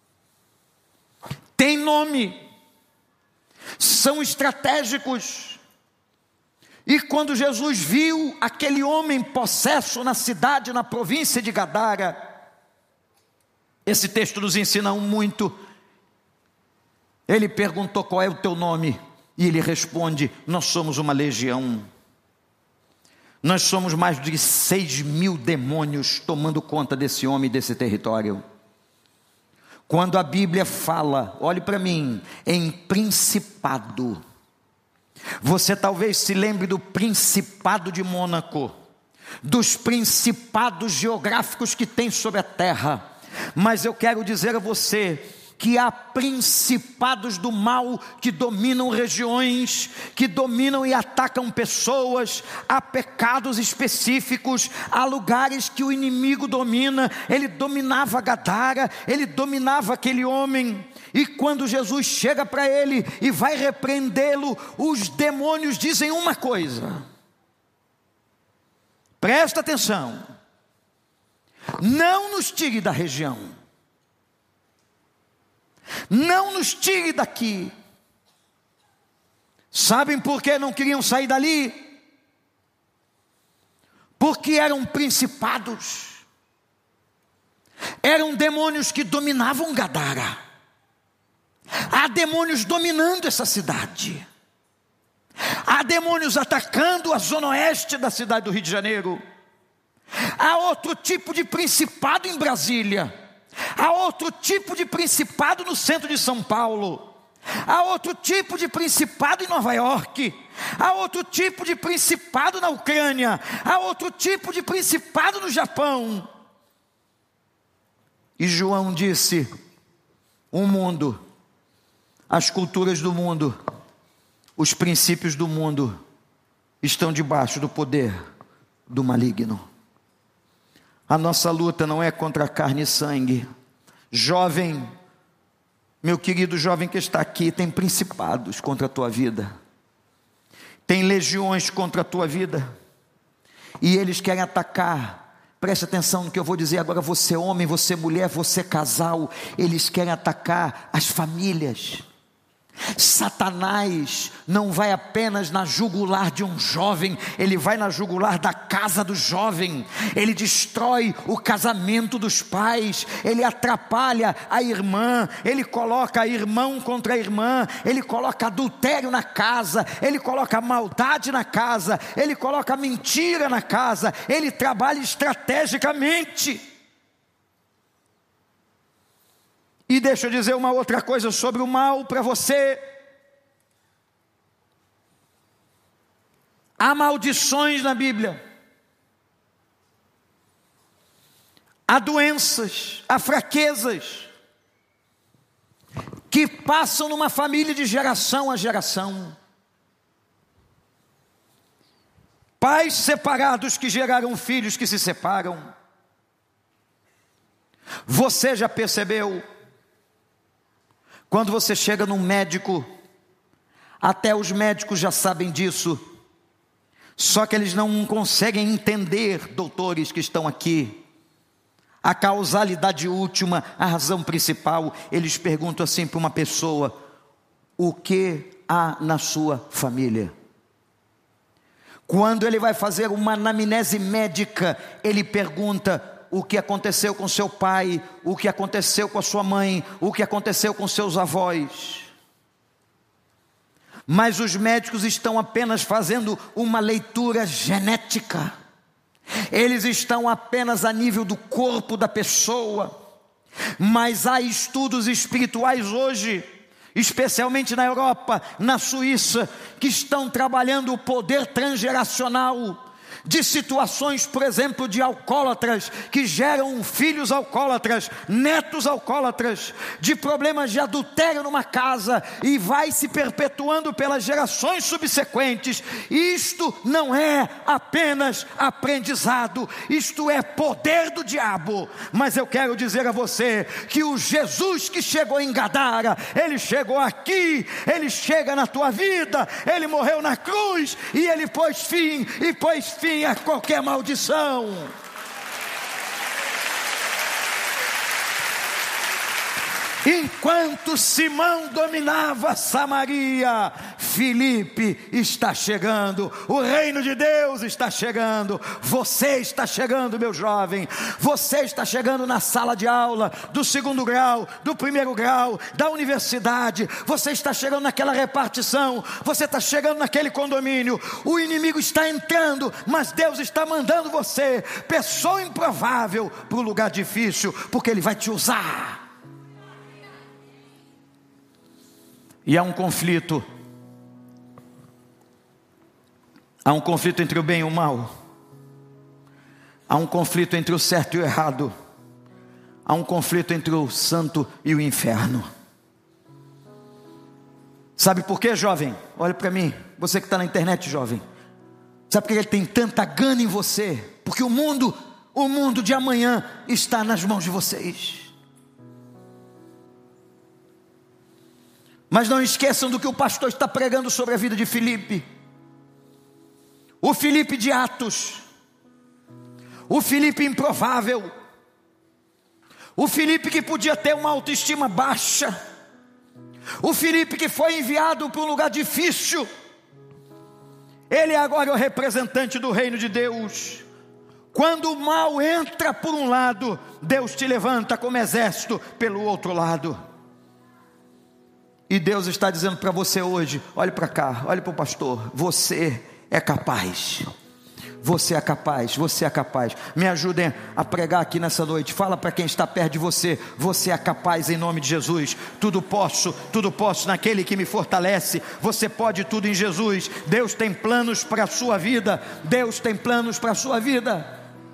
Tem nome, são estratégicos. E quando Jesus viu aquele homem possesso na cidade, na província de Gadara, esse texto nos ensina muito. Ele perguntou: qual é o teu nome? E ele responde: nós somos uma legião. Nós somos mais de 6.000 demônios tomando conta desse homem e desse território. Quando a Bíblia fala, olhe para mim, em principado, você talvez se lembre do Principado de Mônaco, dos principados geográficos que tem sobre a terra. Mas eu quero dizer a você que há principados do mal que dominam regiões, que dominam e atacam pessoas, há pecados específicos, há lugares que o inimigo domina. Ele dominava Gadara, ele dominava aquele homem, e quando Jesus chega para ele e vai repreendê-lo, os demônios dizem uma coisa, presta atenção: não nos tire da região, não nos tire daqui. Sabem por que não queriam sair dali? Porque eram principados, eram demônios que dominavam Gadara. Há demônios dominando essa cidade, há demônios atacando a zona oeste da cidade do Rio de Janeiro, há outro tipo de principado em Brasília, há outro tipo de principado no centro de São Paulo, há outro tipo de principado em Nova York, há outro tipo de principado na Ucrânia, há outro tipo de principado no Japão. E João disse: o mundo, as culturas do mundo, os princípios do mundo estão debaixo do poder do maligno. A nossa luta não é contra carne e sangue. Jovem, meu querido jovem que está aqui, tem principados contra a tua vida, tem legiões contra a tua vida, e eles querem atacar. Preste atenção no que eu vou dizer agora. Você homem, você mulher, você casal, eles querem atacar as famílias. Satanás não vai apenas na jugular de um jovem, ele vai na jugular da casa do jovem. Ele destrói o casamento dos pais, ele atrapalha a irmã, ele coloca irmão contra irmã, ele coloca adultério na casa, ele coloca maldade na casa, ele coloca mentira na casa, ele trabalha estrategicamente. E deixa eu dizer uma outra coisa sobre o mal para você. Há maldições na Bíblia, há doenças, há fraquezas que passam numa família de geração a geração. Pais separados que geraram filhos que se separam. Você já percebeu? Quando você chega num médico, até os médicos já sabem disso, só que eles não conseguem entender, doutores que estão aqui, a causalidade última, a razão principal. Eles perguntam assim para uma pessoa: o que há na sua família. Quando ele vai fazer uma anamnese médica, ele pergunta o que aconteceu com seu pai, o que aconteceu com a sua mãe, o que aconteceu com seus avós. Mas os médicos estão apenas fazendo uma leitura genética. Eles estão apenas a nível do corpo da pessoa. Mas há estudos espirituais hoje, especialmente na Europa, na Suíça, que estão trabalhando o poder transgeracional de situações, por exemplo, de alcoólatras, que geram filhos alcoólatras, netos alcoólatras, de problemas de adultério numa casa, e vai se perpetuando pelas gerações subsequentes. Isto não é apenas aprendizado, isto é poder do diabo. Mas eu quero dizer a você, que o Jesus que chegou em Gadara, ele chegou aqui, ele chega na tua vida, ele morreu na cruz, e ele pôs fim a qualquer maldição. Enquanto Simão dominava Samaria, Filipe está chegando, o reino de Deus está chegando, você está chegando, meu jovem, você está chegando na sala de aula, do segundo grau, do primeiro grau, da universidade, você está chegando naquela repartição, você está chegando naquele condomínio, o inimigo está entrando, mas Deus está mandando você, pessoa improvável, para o lugar difícil, porque Ele vai te usar. E há um conflito entre o bem e o mal, há um conflito entre o certo e o errado, há um conflito entre o santo e o inferno. Sabe por quê, jovem? Olha para mim, você que está na internet, jovem. Sabe por que ele tem tanta gana em você? Porque o mundo de amanhã está nas mãos de vocês. Mas não esqueçam do que o pastor está pregando sobre a vida de Filipe. O Filipe de Atos, o Filipe improvável, o Filipe que podia ter uma autoestima baixa, o Filipe que foi enviado para um lugar difícil. Ele agora é o representante do reino de Deus. Quando o mal entra por um lado, Deus te levanta como exército pelo outro lado. E Deus está dizendo para você hoje, olhe para cá, olhe para o pastor, você é capaz, você é capaz, você é capaz. Me ajudem a pregar aqui nessa noite, fala para quem está perto de você, você é capaz em nome de Jesus. Tudo posso naquele que me fortalece. Você pode tudo em Jesus. Deus tem planos para a sua vida, Deus tem planos para a sua vida.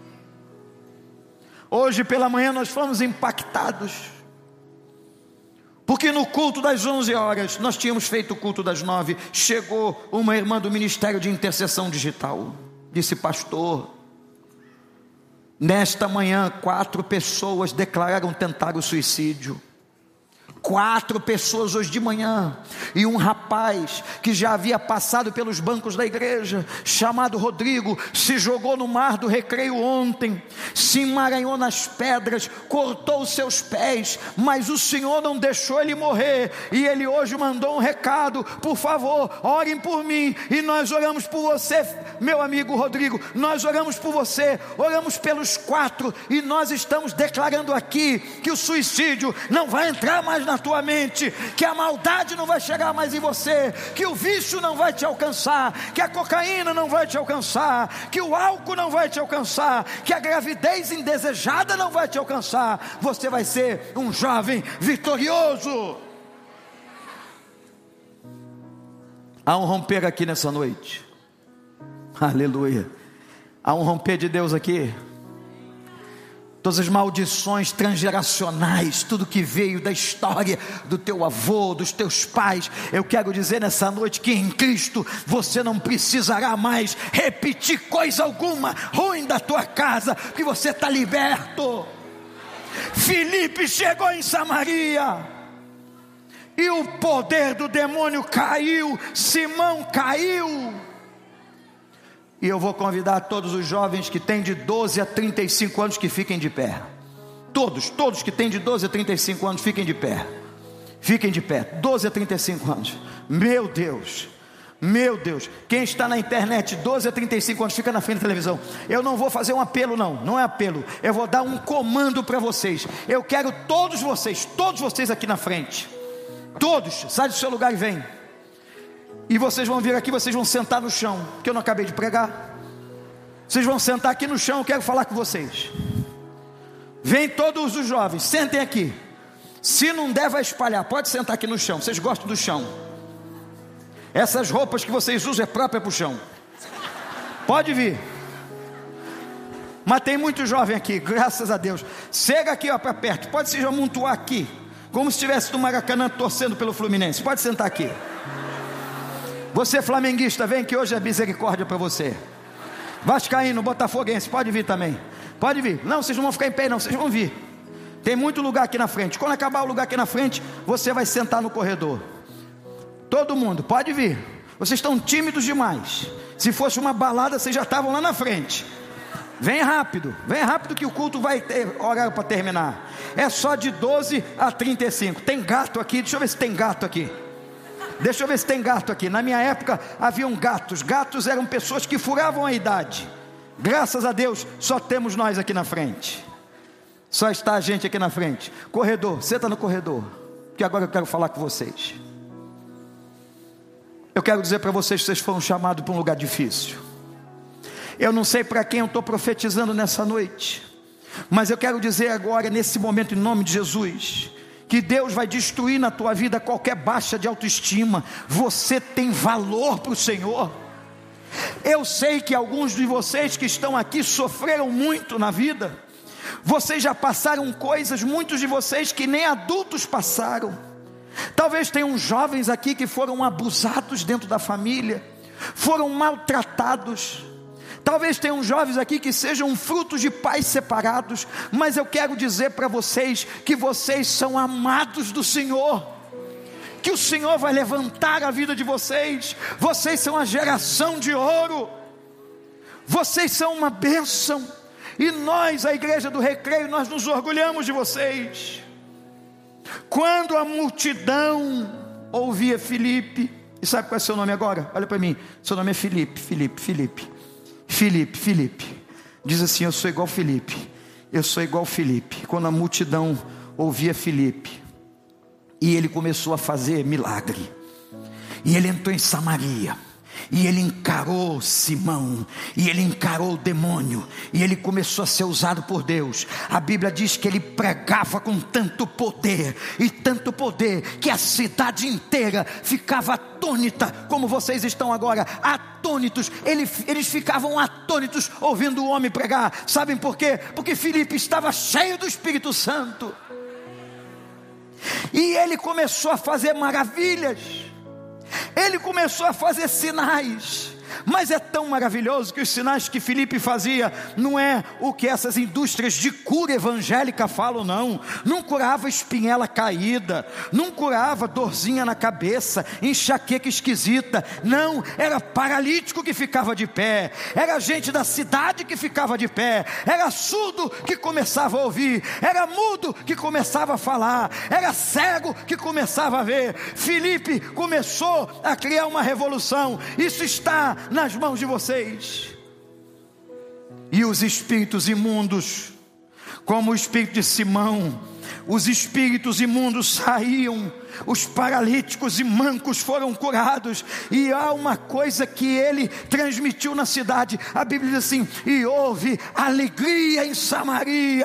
Hoje pela manhã nós fomos impactados, porque no culto das 11 horas, nós tínhamos feito o culto das 9, chegou uma irmã do Ministério de Intercessão Digital, disse: pastor, nesta manhã 4 pessoas declararam tentar o suicídio. 4 pessoas hoje de manhã, e um rapaz que já havia passado pelos bancos da igreja, chamado Rodrigo, se jogou no mar do Recreio ontem, se emaranhou nas pedras, cortou os seus pés, mas o Senhor não deixou ele morrer, e ele hoje mandou um recado: por favor, orem por mim. E nós oramos por você, meu amigo Rodrigo, nós oramos por você, oramos pelos 4, e nós estamos declarando aqui que o suicídio não vai entrar mais na tua mente, que a maldade não vai chegar mais em você, que o vício não vai te alcançar, que a cocaína não vai te alcançar, que o álcool não vai te alcançar, que a gravidez indesejada não vai te alcançar. Você vai ser um jovem vitorioso. Há um romper aqui nessa noite, aleluia, há um romper de Deus aqui. Todas as maldições transgeracionais, tudo que veio da história do teu avô, dos teus pais, eu quero dizer nessa noite que em Cristo você não precisará mais repetir coisa alguma ruim da tua casa, porque você está liberto. Filipe chegou em Samaria e o poder do demônio caiu, Simão caiu. E eu vou convidar todos os jovens que têm de 12 a 35 anos que fiquem de pé. Todos que têm de 12 a 35 anos fiquem de pé. Fiquem de pé. 12 a 35 anos. Meu Deus. Meu Deus. Quem está na internet, 12 a 35 anos, fica na frente da televisão. Eu não vou fazer um apelo, não é apelo. Eu vou dar um comando para vocês. Eu quero todos vocês aqui na frente. Todos, sai do seu lugar e vem. E vocês vão vir aqui, vocês vão sentar no chão, que eu não acabei de pregar. Vocês vão sentar aqui no chão, eu quero falar com vocês. Vem todos os jovens, sentem aqui. Se não der, vai espalhar. Pode sentar aqui no chão, vocês gostam do chão. Essas roupas que vocês usam é própria para o chão. Pode vir. Mas tem muito jovem aqui, graças a Deus. Chega aqui para perto, pode se amontoar aqui, como se estivesse no Maracanã torcendo pelo Fluminense. Pode sentar aqui. Você flamenguista, vem que hoje é misericórdia para você. Vascaíno, botafoguense, pode vir também. Pode vir. Não, vocês não vão ficar em pé não, vocês vão vir. Tem muito lugar aqui na frente. Quando acabar o lugar aqui na frente, você vai sentar no corredor. Todo mundo, pode vir. Vocês estão tímidos demais. Se fosse uma balada, vocês já estavam lá na frente. Vem rápido que o culto vai ter horário para terminar. É só de 12 a 35. Tem gato aqui, deixa eu ver se tem gato aqui. Na minha época haviam gatos. Gatos eram pessoas que furavam a idade. Graças a Deus, só temos nós aqui na frente. Só está a gente aqui na frente. Corredor, senta no corredor, que agora eu quero falar com vocês. Eu quero dizer para vocês que vocês foram chamados para um lugar difícil. Eu não sei para quem eu estou profetizando nessa noite, mas eu quero dizer agora, nesse momento, em nome de Jesus, que Deus vai destruir na tua vida qualquer baixa de autoestima. Você tem valor para o Senhor. Eu sei que alguns de vocês que estão aqui sofreram muito na vida. Vocês já passaram coisas, muitos de vocês que nem adultos passaram. Talvez tenham jovens aqui que foram abusados dentro da família, foram maltratados. Talvez tenham jovens aqui que sejam frutos de pais separados. Mas eu quero dizer para vocês que vocês são amados do Senhor, que o Senhor vai levantar a vida de vocês. Vocês são a geração de ouro. Vocês são uma bênção. E nós, a igreja do Recreio, nós nos orgulhamos de vocês. Quando a multidão ouvia Filipe, e sabe qual é o seu nome agora? Olha para mim, seu nome é Filipe. Diz assim: eu sou igual Filipe. Quando a multidão ouvia Filipe, e ele começou a fazer milagre, e ele entrou em Samaria, e ele encarou Simão, e ele encarou o demônio, e ele começou a ser usado por Deus. A Bíblia diz que ele pregava com tanto poder, que a cidade inteira ficava atônita, como vocês estão agora, atônitos. Eles ficavam atônitos ouvindo o homem pregar. Sabem por quê? Porque Filipe estava cheio do Espírito Santo, e ele começou a fazer maravilhas. Ele começou a fazer sinais. Mas é tão maravilhoso que os sinais que Filipe fazia não é o que essas indústrias de cura evangélica falam, não curava espinhela caída, não curava dorzinha na cabeça, enxaqueca esquisita, não, era paralítico que ficava de pé, era gente da cidade que ficava de pé, era surdo que começava a ouvir, era mudo que começava a falar, era cego que começava a ver. Filipe começou a criar uma revolução. Isso está nas mãos de vocês. E os espíritos imundos, como o espírito de Simão, os espíritos imundos saíam, os paralíticos e mancos foram curados. E há uma coisa que ele transmitiu na cidade. A Bíblia diz assim: e houve alegria em Samaria.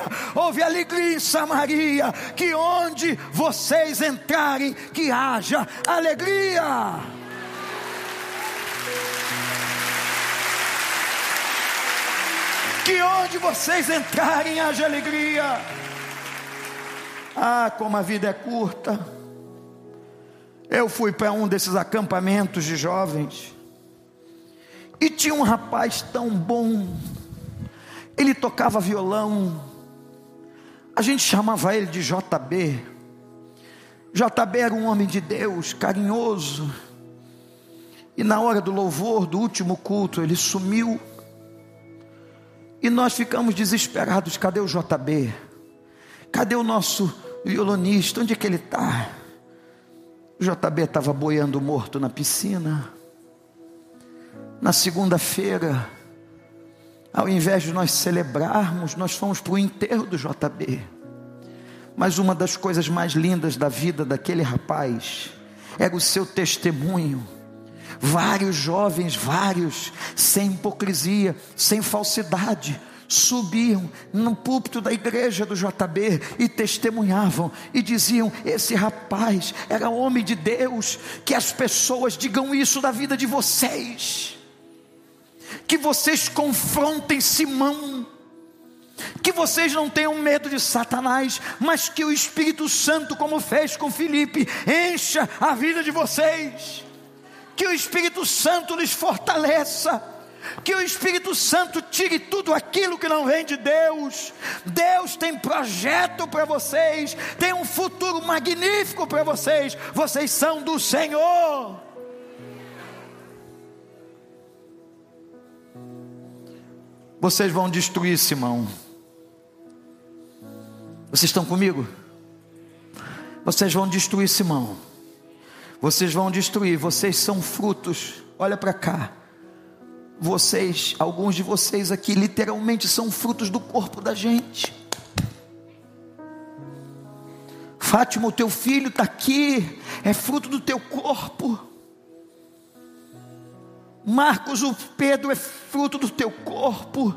Que onde vocês entrarem, que haja alegria. Que onde vocês entrarem haja alegria. Ah, como a vida é curta. Eu fui para um desses acampamentos de jovens, e tinha um rapaz tão bom. Ele tocava violão. A gente chamava ele de JB. JB era um homem de Deus, carinhoso. E na hora do louvor, do último culto, ele sumiu. E nós ficamos desesperados. Cadê o JB? Cadê o nosso violonista? Onde é que ele está? O JB estava boiando morto na piscina. Na segunda-feira, ao invés de nós celebrarmos, nós fomos para o enterro do JB. Mas uma das coisas mais lindas da vida daquele rapaz era o seu testemunho. Vários jovens, sem hipocrisia, sem falsidade, subiam no púlpito da igreja do JB e testemunhavam e diziam: esse rapaz era homem de Deus. Que as pessoas digam isso da vida de vocês, que vocês confrontem Simão, que vocês não tenham medo de Satanás, mas que o Espírito Santo, como fez com Filipe, encha a vida de vocês, que o Espírito Santo lhes fortaleça, que o Espírito Santo tire tudo aquilo que não vem de Deus. Deus tem projeto para vocês, tem um futuro magnífico para vocês. Vocês são do Senhor. Vocês vão destruir Simão. Vocês estão comigo? Vocês vão destruir Simão. Vocês vão destruir. Vocês são frutos. Olha para cá. Vocês, alguns de vocês aqui, literalmente são frutos do corpo da gente. Fátima, o teu filho está aqui, é fruto do teu corpo. Marcos, o Pedro é fruto do teu corpo.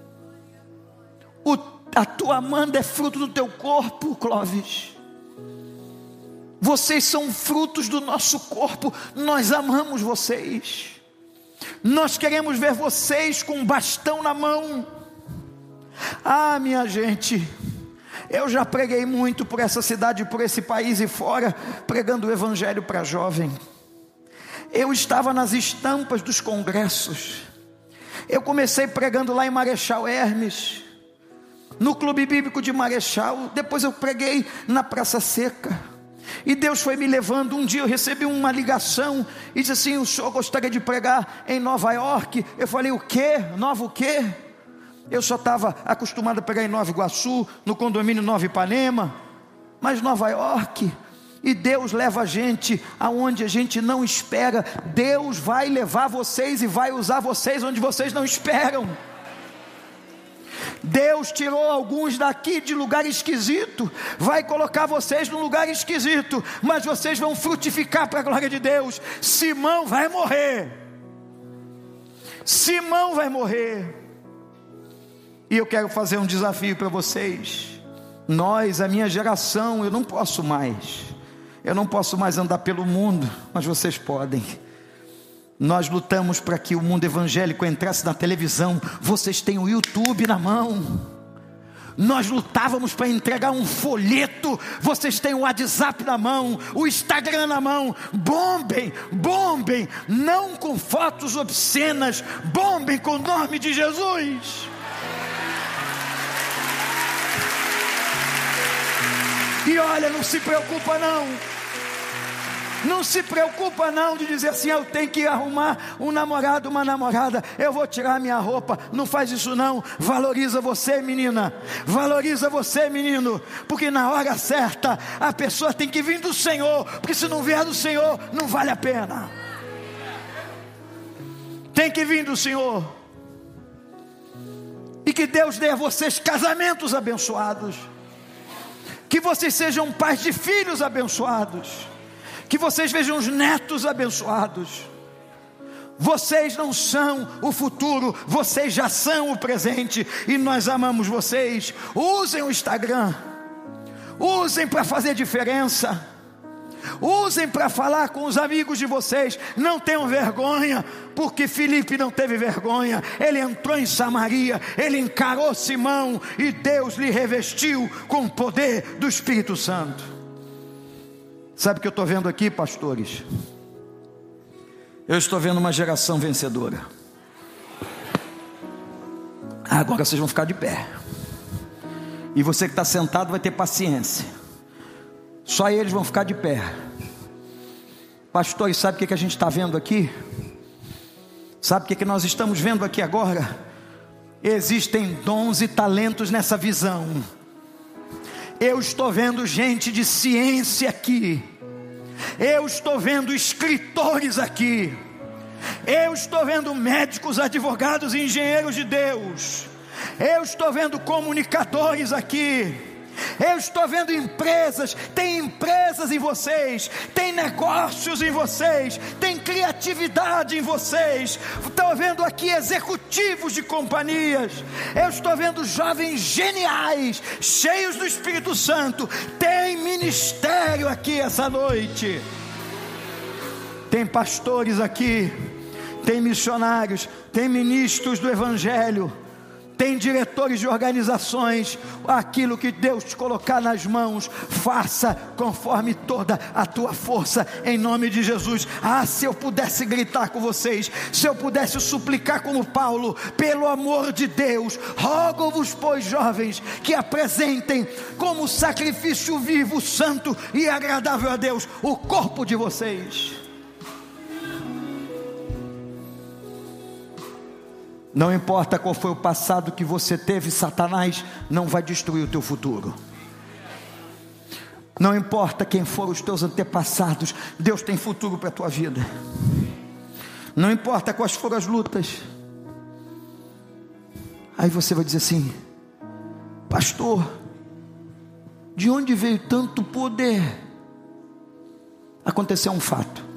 A tua Amanda é fruto do teu corpo, Clóvis. Vocês são frutos do nosso corpo. Nós amamos vocês. Nós queremos ver vocês com um bastão na mão. Ah, minha gente, eu já preguei muito por essa cidade, por esse país e fora, pregando o evangelho para jovem. Eu estava nas estampas dos congressos. Eu comecei pregando lá em Marechal Hermes, no Clube Bíblico de Marechal. Depois eu preguei na Praça Seca. E Deus foi me levando. Um dia eu recebi uma ligação e disse assim: o senhor gostaria de pregar em Nova York? Eu falei: o quê? Nova o quê? Eu só estava acostumado a pregar em Nova Iguaçu, no condomínio Nova Ipanema. Mas Nova York. E Deus leva a gente aonde a gente não espera. Deus vai levar vocês e vai usar vocês onde vocês não esperam. Deus tirou alguns daqui de lugar esquisito, vai colocar vocês num lugar esquisito, mas vocês vão frutificar para a glória de Deus. Simão vai morrer. Simão vai morrer. E eu quero fazer um desafio para vocês. Nós, a minha geração, eu não posso mais andar pelo mundo, mas vocês podem. Nós lutamos para que o mundo evangélico entrasse na televisão. Vocês têm o YouTube na mão. Nós lutávamos para entregar um folheto. Vocês têm o WhatsApp na mão, o Instagram na mão. Bombem, não com fotos obscenas, bombem com o nome de Jesus. E olha, não se preocupa não. Não se preocupa não de dizer assim: eu tenho que arrumar um namorado, uma namorada, eu vou tirar minha roupa. Não faz isso não. Valoriza você, menina. Valoriza você, menino. Porque na hora certa a pessoa tem que vir do Senhor. Porque se não vier do Senhor, não vale a pena. Tem que vir do Senhor. E que Deus dê a vocês casamentos abençoados. Que vocês sejam pais de filhos abençoados. Que vocês vejam os netos abençoados. Vocês não são o futuro, vocês já são o presente. E nós amamos vocês. Usem o Instagram. Usem para fazer diferença. Usem para falar com os amigos de vocês. Não tenham vergonha, porque Filipe não teve vergonha. Ele entrou em Samaria, ele encarou Simão e Deus lhe revestiu com o poder do Espírito Santo. Sabe o que eu estou vendo aqui, pastores? Eu estou vendo uma geração vencedora. Agora vocês vão ficar de pé. E você que está sentado vai ter paciência. Só eles vão ficar de pé. Pastores, sabe o que a gente está vendo aqui? Sabe o que nós estamos vendo aqui agora? Existem dons e talentos nessa visão. Eu estou vendo gente de ciência aqui. Eu estou vendo escritores aqui. Eu estou vendo médicos, advogados e engenheiros de Deus. Eu estou vendo comunicadores aqui. Eu estou vendo empresas. Tem empresas em vocês, tem negócios em vocês, tem criatividade em vocês. Estou vendo aqui executivos de companhias. Eu estou vendo jovens geniais, cheios do Espírito Santo. Tem ministério aqui essa noite. Tem pastores aqui, tem missionários, tem ministros do Evangelho, tem diretores de organizações. Aquilo que Deus te colocar nas mãos, faça conforme toda a tua força, em nome de Jesus. Se eu pudesse gritar com vocês, se eu pudesse suplicar como Paulo, pelo amor de Deus, rogo-vos, pois, jovens, que apresentem como sacrifício vivo, santo e agradável a Deus, o corpo de vocês. Não importa qual foi o passado que você teve, Satanás não vai destruir o teu futuro. Não importa quem foram os teus antepassados, Deus tem futuro para a tua vida. Não importa quais foram as lutas. Aí você vai dizer assim: pastor, de onde veio tanto poder? Aconteceu um fato.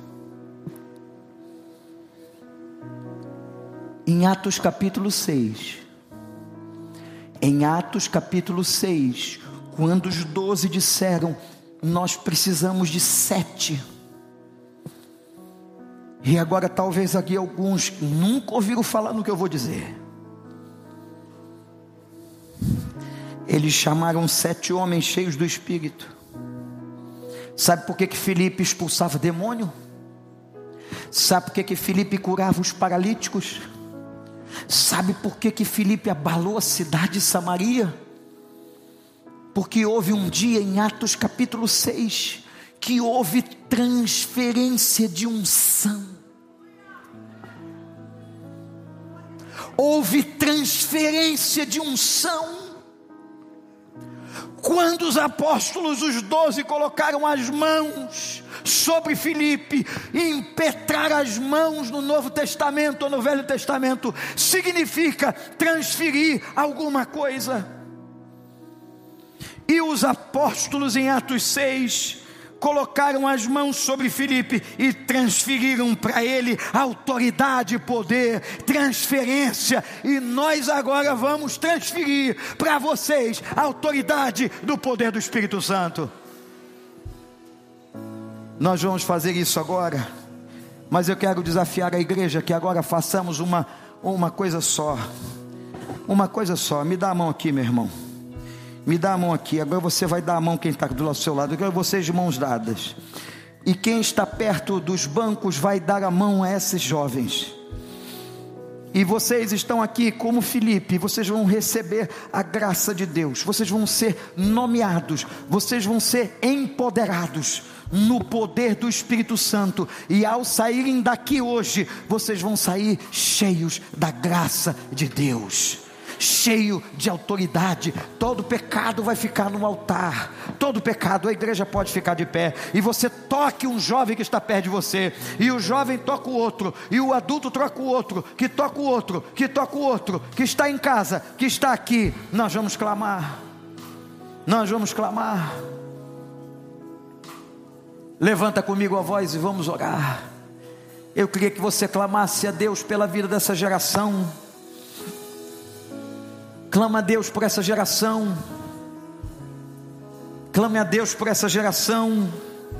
Em Atos capítulo 6, quando os 12 disseram: nós precisamos de 7, e agora talvez aqui alguns nunca ouviram falar no que eu vou dizer. Eles chamaram 7 homens cheios do Espírito. Sabe por que Filipe expulsava demônio? Sabe por que Filipe curava os paralíticos? Sabe por que Filipe abalou a cidade de Samaria? Porque houve um dia em Atos capítulo 6, que houve transferência de unção. Houve transferência de unção. Quando os apóstolos, os 12, colocaram as mãos sobre Filipe, e impetrar as mãos no Novo Testamento ou no Velho Testamento significa transferir alguma coisa. E os apóstolos em Atos 6 colocaram as mãos sobre Filipe e transferiram para ele autoridade, poder, transferência. E nós agora vamos transferir para vocês a autoridade do poder do Espírito Santo. Nós vamos fazer isso agora, mas eu quero desafiar a igreja que agora façamos uma coisa só. Uma coisa só. Me dá a mão aqui, meu irmão. Me dá a mão aqui. Agora você vai dar a mão quem está do seu lado. Eu quero vocês de mãos dadas. E quem está perto dos bancos vai dar a mão a esses jovens. E vocês estão aqui como Filipe. Vocês vão receber a graça de Deus. Vocês vão ser nomeados. Vocês vão ser empoderados no poder do Espírito Santo. E ao saírem daqui hoje, vocês vão sair cheios da graça de Deus, cheio de autoridade. Todo pecado vai ficar no altar. Todo pecado, a igreja pode ficar de pé. E você toque um jovem que está perto de você, e o jovem toca o outro, e o adulto troca o outro, que toca o outro, que toca o outro, que está em casa, que está aqui. Nós vamos clamar. Nós vamos clamar. Levanta comigo a voz e vamos orar. Eu queria que você clamasse a Deus pela vida dessa geração. Clama a Deus por essa geração. Clame a Deus por essa geração.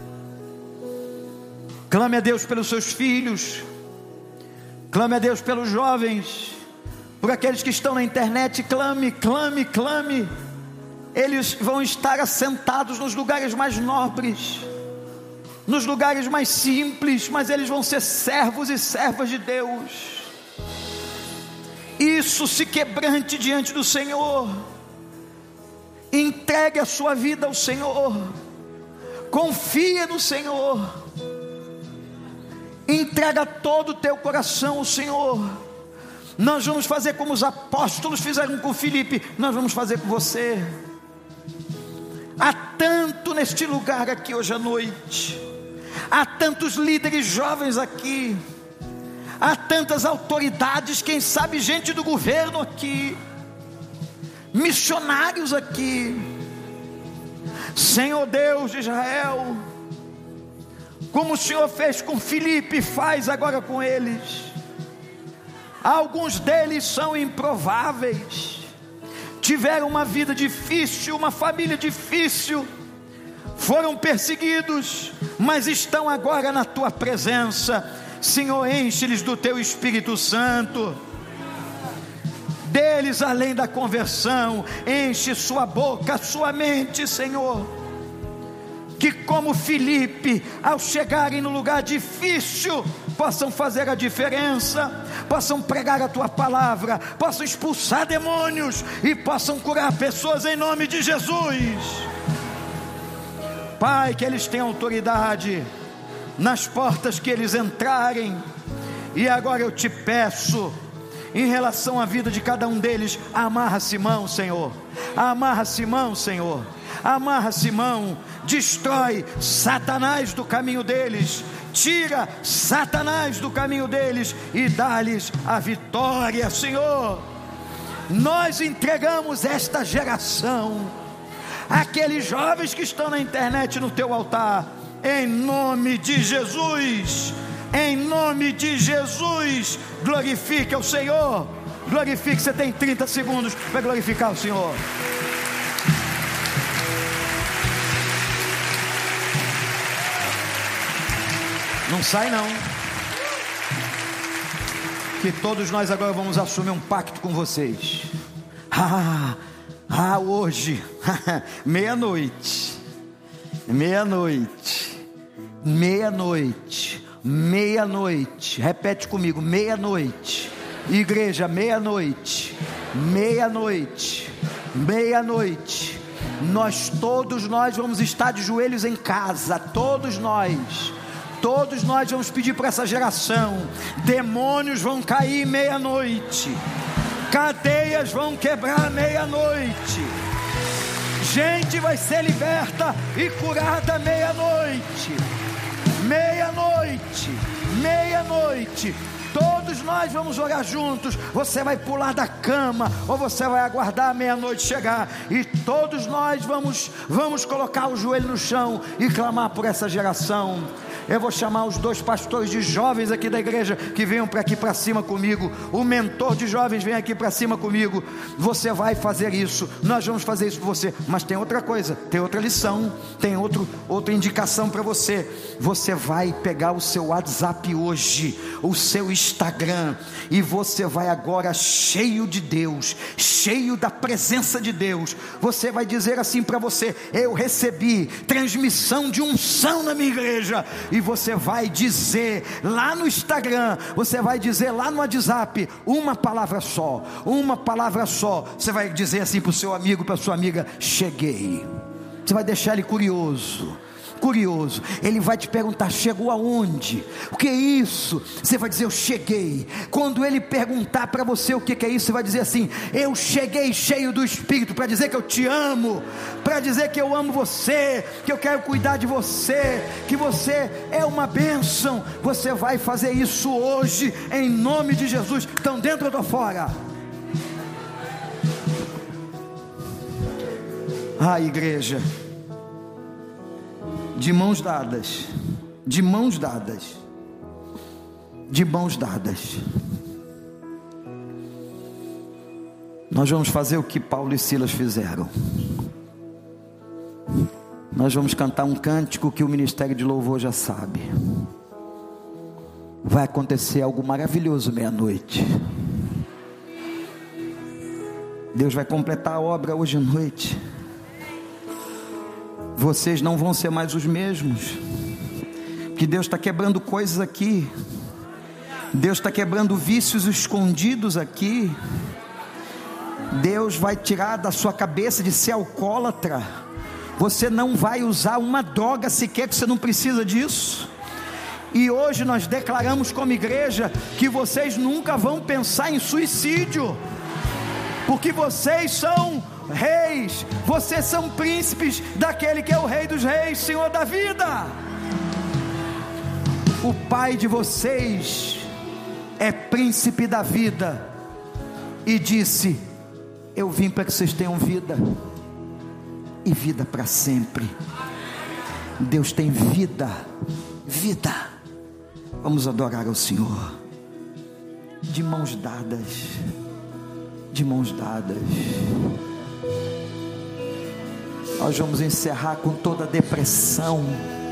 Clame a Deus pelos seus filhos. Clame a Deus pelos jovens. Por aqueles que estão na internet. Clame, clame, clame. Eles vão estar assentados nos lugares mais nobres, nos lugares mais simples, mas eles vão ser servos e servas de Deus. Isso, se quebrante diante do Senhor. Entregue a sua vida ao Senhor. Confia no Senhor. Entrega todo o teu coração ao Senhor. Nós vamos fazer como os apóstolos fizeram com Filipe. Nós vamos fazer com você. Há tanto neste lugar aqui hoje à noite. Há tantos líderes jovens aqui, há tantas autoridades, quem sabe gente do governo aqui, missionários aqui. Senhor Deus de Israel, como o Senhor fez com Filipe, faz agora com eles. Alguns deles são improváveis, tiveram uma vida difícil, uma família difícil, foram perseguidos, mas estão agora na tua presença. Senhor, enche-lhes do teu Espírito Santo, deles além da conversão, enche sua boca, sua mente, Senhor, que como Filipe, ao chegarem no lugar difícil, possam fazer a diferença, possam pregar a tua palavra, possam expulsar demônios e possam curar pessoas em nome de Jesus. Pai, que eles tenham autoridade nas portas que eles entrarem. E agora eu te peço, em relação à vida de cada um deles, amarra Simão, Senhor, amarra Simão, Senhor, amarra Simão, destrói Satanás do caminho deles, tira Satanás do caminho deles e dá-lhes a vitória, Senhor. Nós entregamos esta geração, aqueles jovens que estão na internet no teu altar, em nome de Jesus, em nome de Jesus. Glorifique ao Senhor, glorifique. Você tem 30 segundos para glorificar o Senhor. Não sai não, que todos nós agora vamos assumir um pacto com vocês. Hoje, meia-noite, repete comigo, meia-noite, igreja, meia-noite, todos nós vamos estar de joelhos em casa, todos nós vamos pedir para essa geração, demônios vão cair meia-noite, cadeias vão quebrar meia-noite, gente vai ser liberta e curada meia-noite, todos nós vamos orar juntos. Você vai pular da cama, ou você vai aguardar a meia-noite chegar, e todos nós vamos colocar o joelho no chão e clamar por essa geração. Eu vou chamar os 2 pastores de jovens aqui da igreja, que venham para aqui para cima comigo. O mentor de jovens vem aqui para cima comigo. Você vai fazer isso, nós vamos fazer isso por você. Mas tem outra coisa, tem outra lição, tem outra indicação para você. Você vai pegar o seu WhatsApp hoje, o seu Instagram, e você vai agora, cheio de Deus, cheio da presença de Deus, você vai dizer assim para você: eu recebi transmissão de unção na minha igreja. E você vai dizer lá no Instagram, você vai dizer lá no WhatsApp, uma palavra só. Você vai dizer assim para o seu amigo, para a sua amiga: cheguei. Você vai deixar ele curioso, ele vai te perguntar: chegou aonde? O que é isso? Você vai dizer: eu cheguei. Quando ele perguntar para você o que é isso, você vai dizer assim: eu cheguei cheio do Espírito, para dizer que eu te amo, para dizer que eu amo você, que eu quero cuidar de você, que você é uma bênção. Você vai fazer isso hoje, em nome de Jesus. Estão dentro ou estão fora? Igreja, de mãos dadas, nós vamos fazer o que Paulo e Silas fizeram. Nós vamos cantar um cântico que o ministério de louvor já sabe. Vai acontecer algo maravilhoso meia-noite. Deus vai completar a obra hoje à noite. Vocês não vão ser mais os mesmos, porque Deus está quebrando coisas aqui. Deus está quebrando vícios escondidos aqui. Deus vai tirar da sua cabeça de ser alcoólatra. Você não vai usar uma droga sequer, que você não precisa disso. E hoje nós declaramos como igreja que vocês nunca vão pensar em suicídio, porque vocês são reis, vocês são príncipes daquele que é o Rei dos Reis, Senhor da vida. o pai de vocês é príncipe da vida, e disse: eu vim para que vocês tenham vida, e vida para sempre. Deus tem vida, vida. Vamos adorar ao Senhor, de mãos dadas, de mãos dadas. Nós vamos encerrar com toda a depressão,